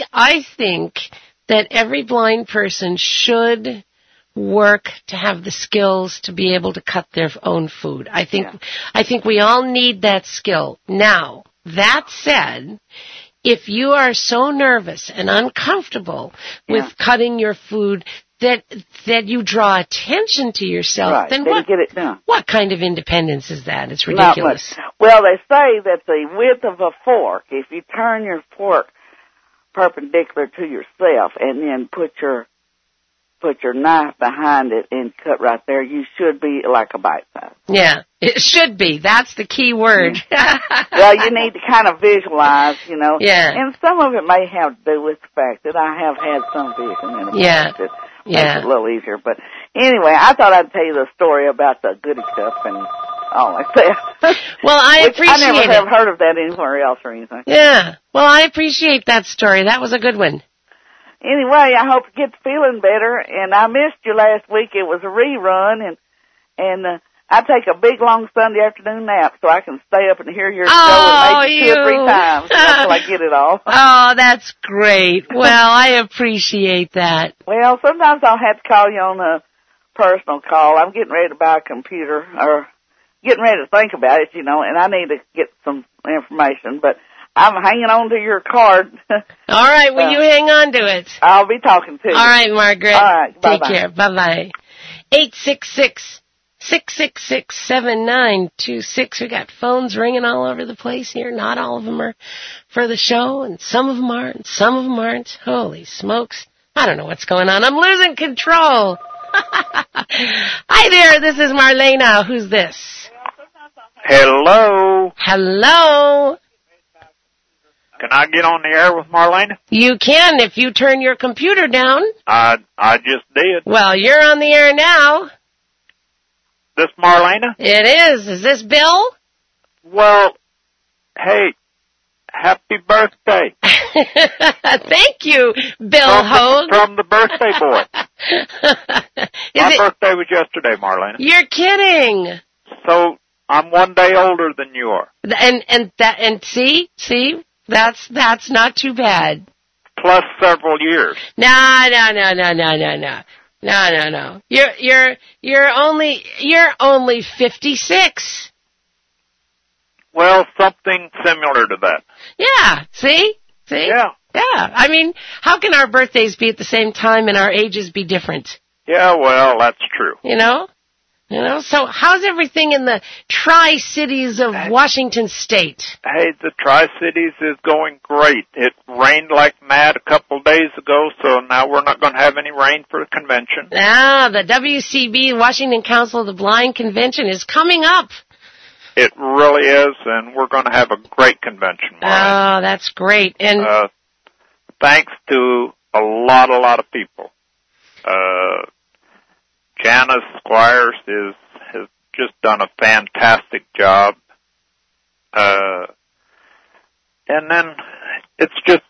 that every blind person should work to have the skills to be able to cut their own food. I think we all need that skill. Now, that said, if you are so nervous and uncomfortable with cutting your food that you draw attention to yourself, then what, get it done. What kind of independence is that? It's ridiculous. Not much. Well, they say that the width of a fork, if you turn your fork perpendicular to yourself and then put your knife behind it and cut right there, you should be like a bite size. Yeah, it should be. That's the key word. Well, you need to kind of visualize, you know. Yeah. And some of it may have to do with the fact that I have had some vision in the past that makes it a little easier. But anyway, I thought I'd tell you the story about the goody cup and all like that. Well, I appreciate it. I never have heard of that anywhere else or anything. Yeah. Well, I appreciate that story. That was a good one. Anyway, I hope you get feeling better. And I missed you last week. It was a rerun, and I take a big long Sunday afternoon nap so I can stay up and hear your show and maybe 2 or 3 times until I get it all. Oh, that's great. Well, I appreciate that. Well, sometimes I'll have to call you on a personal call. I'm getting ready to buy a computer or getting ready to think about it, you know, and I need to get some information, but I'm hanging on to your card. All right, well, you hang on to it. I'll be talking to you. All right, Margaret. All right, bye-bye. Take care. Bye-bye. 866-666-7926. We got phones ringing all over the place here. Not all of them are for the show, and some of them are, and some of them aren't. Holy smokes. I don't know what's going on. I'm losing control. Hi there, this is Marlena. Who's this? Hello. Hello. Can I get on the air with Marlena? You can if you turn your computer down. I just did. Well, you're on the air now. This Marlena? It is. Is this Bill? Well, hey, happy birthday. Thank you, Bill Hogue. From the birthday boy. My birthday was yesterday, Marlena. You're kidding. So I'm 1 day older than you are. And see, that's not too bad. Plus several years. No. You're only 56. Well, something similar to that. Yeah. See? Yeah. Yeah. I mean, how can our birthdays be at the same time and our ages be different? Yeah, well, that's true. You know, so how's everything in the Tri-Cities of Washington State? Hey, the Tri-Cities is going great. It rained like mad a couple of days ago, so now we're not going to have any rain for the convention. The WCB, Washington Council of the Blind Convention, is coming up. It really is, and we're going to have a great convention, Marlene. Oh, that's great. And thanks to a lot of people. Janice Squires has just done a fantastic job. And then it's just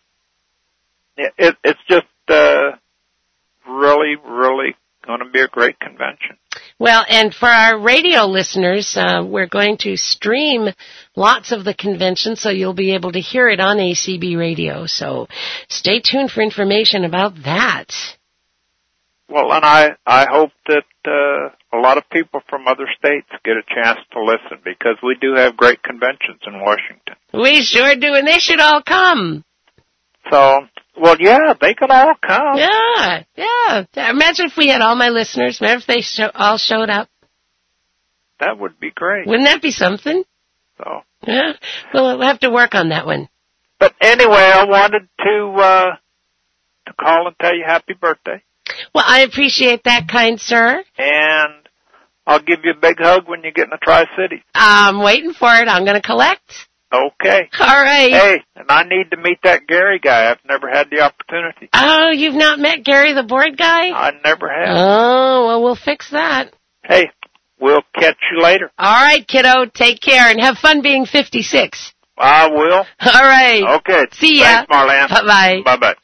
really going to be a great convention. Well, and for our radio listeners, we're going to stream lots of the convention, so you'll be able to hear it on ACB Radio. So stay tuned for information about that. Well, and I hope that a lot of people from other states get a chance to listen, because we do have great conventions in Washington. We sure do, and they should all come. So, well, yeah, they could all come. Yeah. Imagine if we had all my listeners. Imagine if they all showed up. That would be great. Wouldn't that be something? So. Yeah. Well, we'll have to work on that one. But anyway, I wanted to to call and tell you happy birthday. Well, I appreciate that, kind sir. And I'll give you a big hug when you get in the Tri-Cities. I'm waiting for it. I'm going to collect. Okay. All right. Hey, and I need to meet that Gary guy. I've never had the opportunity. Oh, you've not met Gary the board guy? I never have. Oh, well, we'll fix that. Hey, we'll catch you later. All right, kiddo. Take care and have fun being 56. I will. All right. Okay. See ya. Thanks, Marlene. Bye-bye. Bye-bye.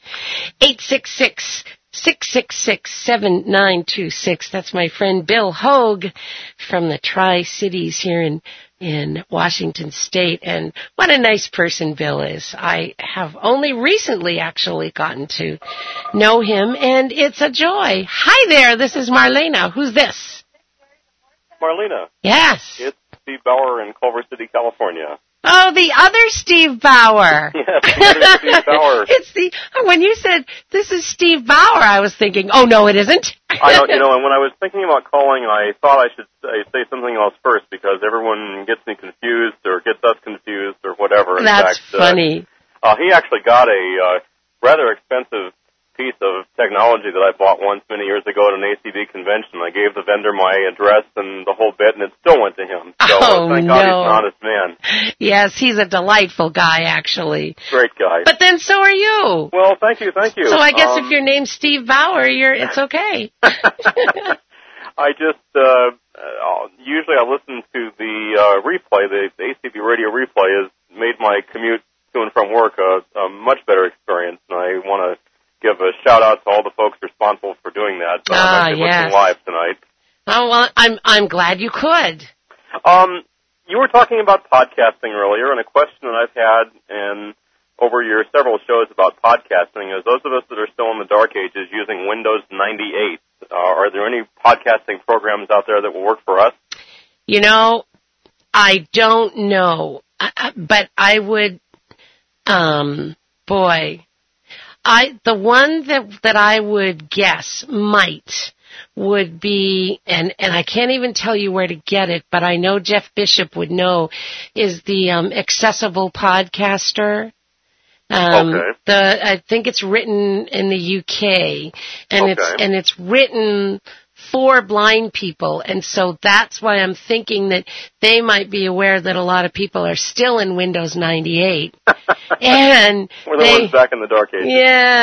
866-666-7926. That's my friend Bill Hogue from the Tri-Cities here in Washington State. And what a nice person Bill is. I have only recently actually gotten to know him, and it's a joy. Hi there, this is Marlena. Who's this? Marlena. Yes. It's Steve Bauer in Culver City, California. Oh, the other Steve Bauer. Yes, the other Steve Bauer. When you said, this is Steve Bauer, I was thinking, oh, no, it isn't. I know, and when I was thinking about calling, I thought I should say something else first because everyone gets me confused or gets us confused or whatever. That's funny. He actually got a rather expensive piece of technology that I bought once many years ago at an ACB convention. I gave the vendor my address and the whole bit, and it still went to him. So thank God he's an honest man. Yes, he's a delightful guy, actually. Great guy. But then so are you. Well, thank you. So I guess if your name's Steve Bauer, it's okay. I just usually I listen to the replay. The ACB radio replay has made my commute to and from work a much better experience, and I want to give a shout-out to all the folks responsible for doing that. I'm listening live tonight. Oh, well, I'm glad you could. You were talking about podcasting earlier, and a question that I've had over your several shows about podcasting is those of us that are still in the dark ages using Windows 98, are there any podcasting programs out there that will work for us? I don't know, but I would, the one that I would guess would be, and I can't even tell you where to get it, but I know Jeff Bishop would know, is the Accessible Podcaster. I think it's written in the UK, and it's written for blind people, and so that's why I'm thinking that they might be aware that a lot of people are still in Windows 98. And we're the ones back in the dark ages.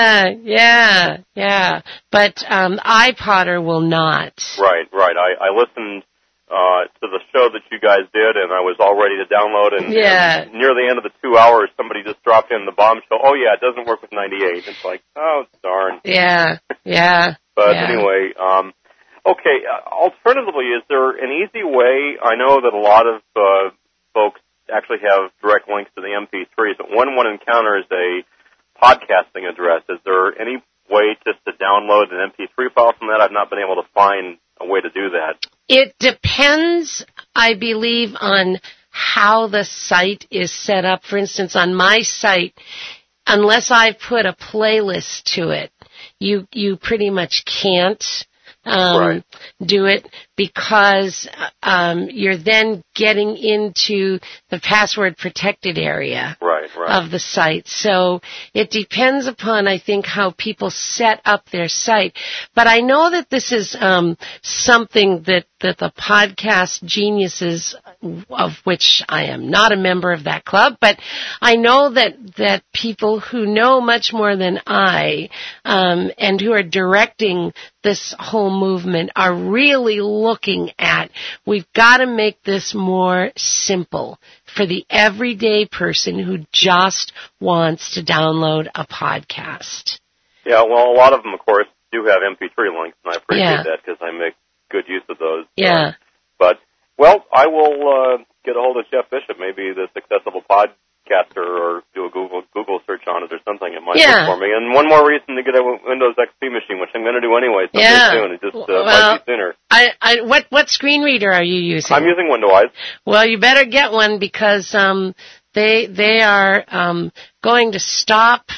Yeah. But iPodder will not. Right. I listened to the show that you guys did, and I was all ready to download, and near the end of the 2 hours, somebody just dropped in the bombshell, oh yeah, it doesn't work with 98. It's like, oh, darn. Yeah. But anyway, okay, alternatively, is there an easy way? I know that a lot of folks actually have direct links to the MP3s, but when one encounters a podcasting address, is there any way just to download an MP3 file from that? I've not been able to find a way to do that. It depends, I believe, on how the site is set up. For instance, on my site, unless I put a playlist to it, you pretty much can't do it because you're then getting into the password protected area of the site. So it depends upon, I think, how people set up their site. But I know that this is something that the podcast geniuses, of which I am not a member of that club, but I know that people who know much more than I and who are directing this whole movement are really looking at, we've got to make this more simple for the everyday person who just wants to download a podcast. Yeah, well, a lot of them, of course, do have MP3 links, and I appreciate that because I make good use of those. Yeah. But, well, I will get a hold of Jeff Bishop, maybe this Accessible Podcaster, or do a Google search on it or something. It might work for me. And one more reason to get a Windows XP machine, which I'm going to do anyway someday soon. It just might be sooner. What screen reader are you using? I'm using Windows. Well, you better get one because they are going to stop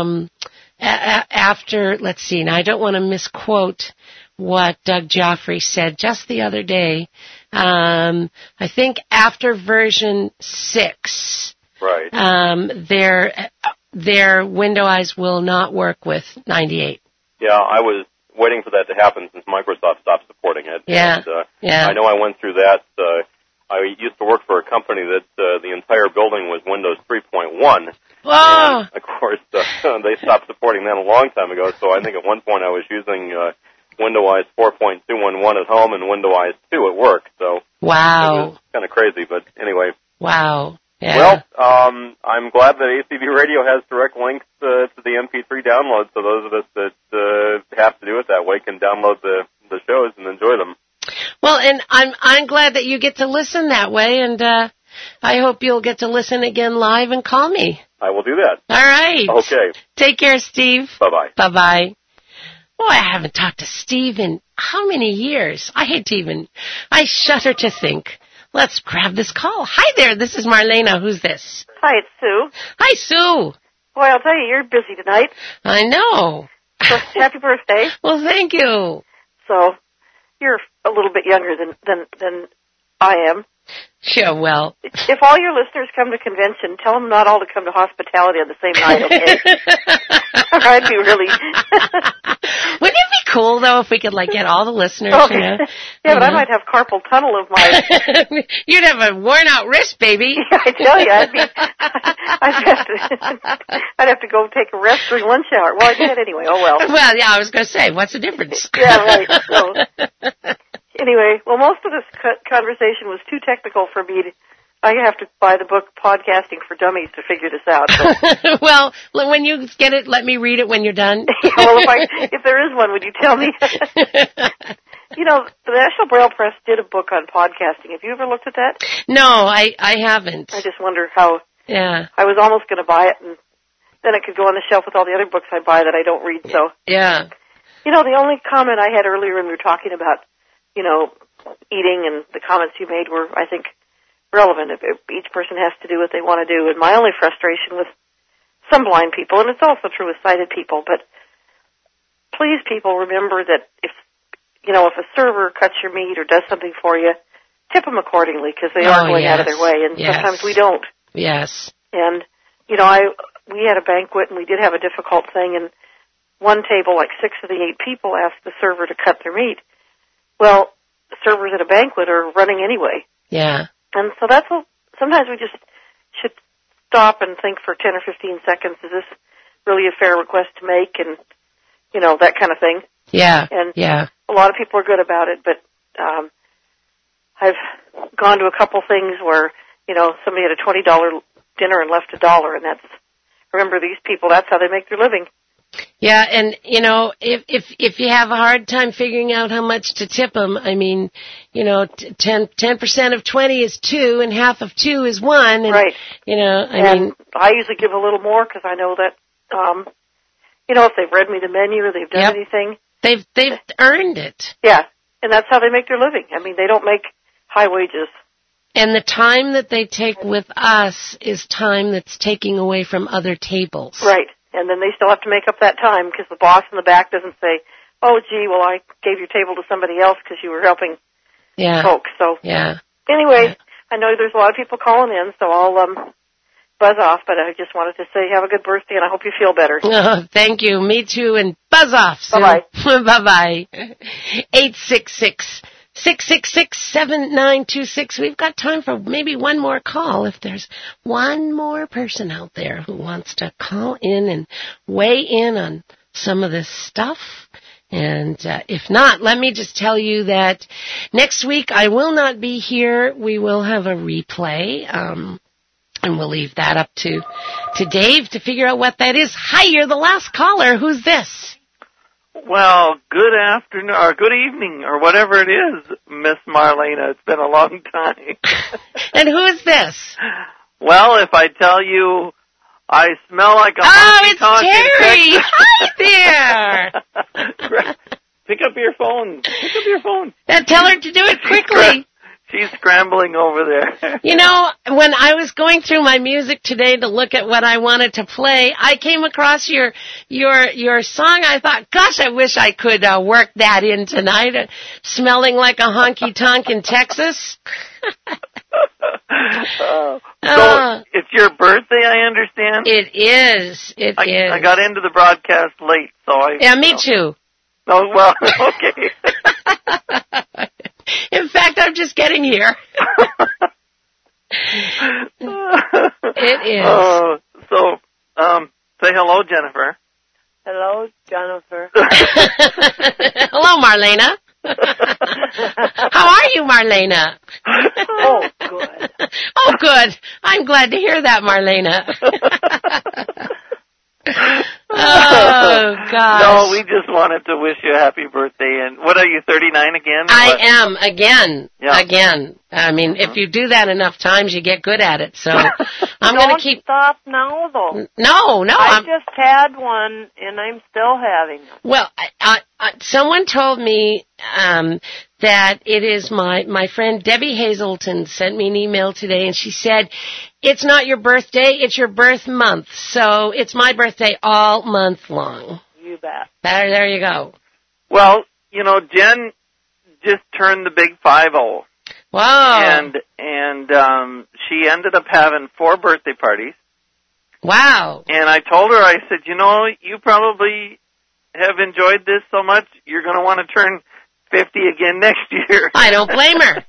after, let's see, now I don't want to misquote what Doug Joffrey said just the other day. I think after version 6, they're their window eyes will not work with 98. Yeah, I was waiting for that to happen since Microsoft stopped supporting it. Yeah, and, I know I went through that. I used to work for a company that the entire building was Windows 3.1. Whoa! And, of course, they stopped supporting that a long time ago, so I think at one point I was using WindowEyes 4.211 at home and WindowEyes 2 at work. So wow, it was kind of crazy, but anyway. Wow. Yeah. Well, I'm glad that ACB Radio has direct links to the MP3 download, so those of us that have to do it that way can download the shows and enjoy them. Well, and I'm glad that you get to listen that way, and I hope you'll get to listen again live and call me. I will do that. All right. Okay. Take care, Steve. Bye-bye. Bye-bye. Boy, I haven't talked to Steve in how many years? I shudder to think. Let's grab this call. Hi there, this is Marlena. Who's this? Hi, it's Sue. Hi, Sue. Boy, I'll tell you, you're busy tonight. I know. So, happy birthday. Well, thank you. So, you're a little bit younger than I am. Sure, well. If all your listeners come to convention, tell them not all to come to hospitality on the same night, okay? I'd be really... Wouldn't it be cool, though, if we could, get all the listeners, okay. Yeah, but I might have carpal tunnel of my... You'd have a worn-out wrist, baby. Yeah, I tell you, I'd have to go take a rest during lunch hour. Well, I did anyway. Oh, well. Well, yeah, I was going to say, what's the difference? Yeah, right. So... Anyway, well, most of this conversation was too technical for me. I have to buy the book Podcasting for Dummies to figure this out. So. Well, when you get it, let me read it when you're done. Yeah, well, if there is one, would you tell me? You know, the National Braille Press did a book on podcasting. Have you ever looked at that? No, I haven't. I just wonder how. Yeah. I was almost going to buy it, and then it could go on the shelf with all the other books I buy that I don't read. So. Yeah. You know, the only comment I had earlier when we were talking about, eating, and the comments you made were, I think, relevant. Each person has to do what they want to do. And my only frustration with some blind people, and it's also true with sighted people, but please, people, remember that if a server cuts your meat or does something for you, tip them accordingly, because they are going out of their way, and sometimes we don't. Yes. And, we had a banquet, and we did have a difficult thing, and one table, 6 of the 8 people asked the server to cut their meat. Well, servers at a banquet are running anyway. Yeah. And so sometimes we just should stop and think for 10 or 15 seconds, is this really a fair request to make? And, that kind of thing. Yeah. And yeah. A lot of people are good about it, but I've gone to a couple things where, somebody had a $20 dinner and left $1, and remember, these people, that's how they make their living. Yeah, and if you have a hard time figuring out how much to tip them, 10% of 20 is 2, and half of 2 is 1. And, right. I usually give a little more because I know that, if they've read me the menu or they've done anything, they've earned it. Yeah, and that's how they make their living. They don't make high wages. And the time that they take with us is time that's taking away from other tables. Right. And then they still have to make up that time because the boss in the back doesn't say, oh, gee, well, I gave your table to somebody else because you were helping folks. So anyway, I know there's a lot of people calling in, so I'll buzz off. But I just wanted to say have a good birthday, and I hope you feel better. Oh, thank you. Me too. And buzz off. Bye-bye. Bye-bye. 866-666-7926. We've got time for maybe one more call if there's one more person out there who wants to call in and weigh in on some of this stuff. And if not, let me just tell you that next week I will not be here. We will have a replay, and we'll leave that up to Dave to figure out what that is. Hi, you're the last caller. Who's this? Well, good afternoon, or good evening, or whatever it is, Miss Marlena. It's been a long time. And who is this? Well, if I tell you I smell like a honky-tonk in Texas. Hi there! Pick up your phone. Now tell her to do it quickly. She's scrambling over there. When I was going through my music today to look at what I wanted to play, I came across your song. I thought, gosh, I wish I could work that in tonight. Smelling like a honky-tonk in Texas. So it's your birthday, I understand? It is. I got into the broadcast late, so I... Yeah, me too. Oh, well, okay. In fact, I'm just getting here. It is. So, say hello, Jennifer. Hello, Jennifer. Hello, Marlena. How are you, Marlena? Oh, good. Oh, good. I'm glad to hear that, Marlena. Oh, gosh. No, we just wanted to wish you a happy birthday. And what are you, 39 again? I am, again. Yeah. Again. I mean, if you do that enough times, you get good at it. So I'm going to keep... Don't stop now, though. No. I just had one, and I'm still having it. Well, someone told me that it is my friend Debbie Hazelton sent me an email today, and she said, it's not your birthday, it's your birth month. So it's my birthday all month long. You bet. There you go. Well, you know, Jen just turned the big 50. Wow. And she ended up having 4 birthday parties. Wow. And I told her, I said, you know, you probably have enjoyed this so much, you're going to want to turn 50 again next year. I don't blame her.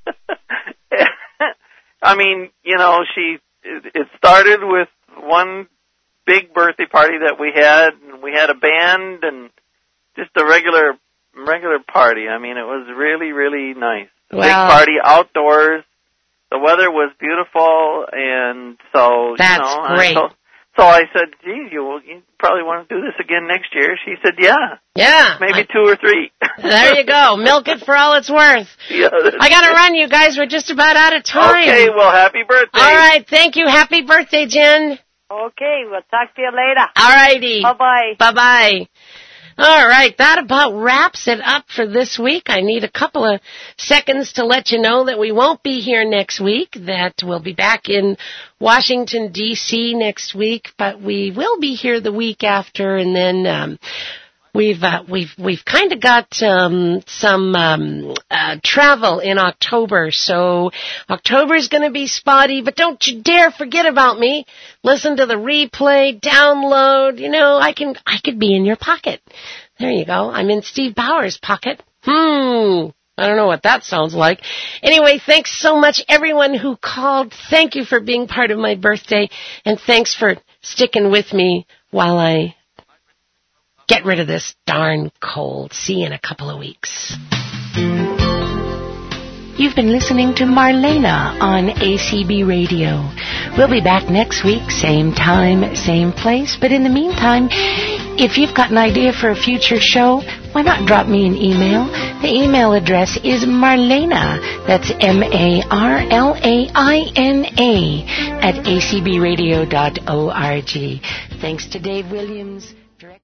I mean, you know, it started with one big birthday party that we had, and we had a band and just a regular party. I mean, it was really, really nice. Wow. Big party outdoors. The weather was beautiful, and so, that's great. So I said, geez, you probably want to do this again next year. She said, yeah. Yeah. Maybe 2 or 3. There you go. Milk it for all it's worth. Yeah, I got to run, you guys. We're just about out of time. Okay, well, happy birthday. All right. Thank you. Happy birthday, Jen. Okay, we'll talk to you later. All righty. Bye-bye. Bye-bye. All right, that about wraps it up for this week. I need a couple of seconds to let you know that we won't be here next week, that we'll be back in Washington, D.C. next week, but we will be here the week after, and then we've kind of got some travel in October, so October's going to be spotty, but don't you dare forget about me. Listen to the replay, download, you know, I could be in your pocket. There you go. I'm in Steve Bauer's pocket. I don't know what that sounds like. Anyway, thanks so much, everyone who called. Thank you for being part of my birthday, and thanks for sticking with me while I get rid of this darn cold. See you in a couple of weeks. You've been listening to Marlena on ACB Radio. We'll be back next week, same time, same place. But in the meantime, if you've got an idea for a future show, why not drop me an email? The email address is Marlena, that's MARLAINA, @acbradio.org. Thanks to Dave Williams.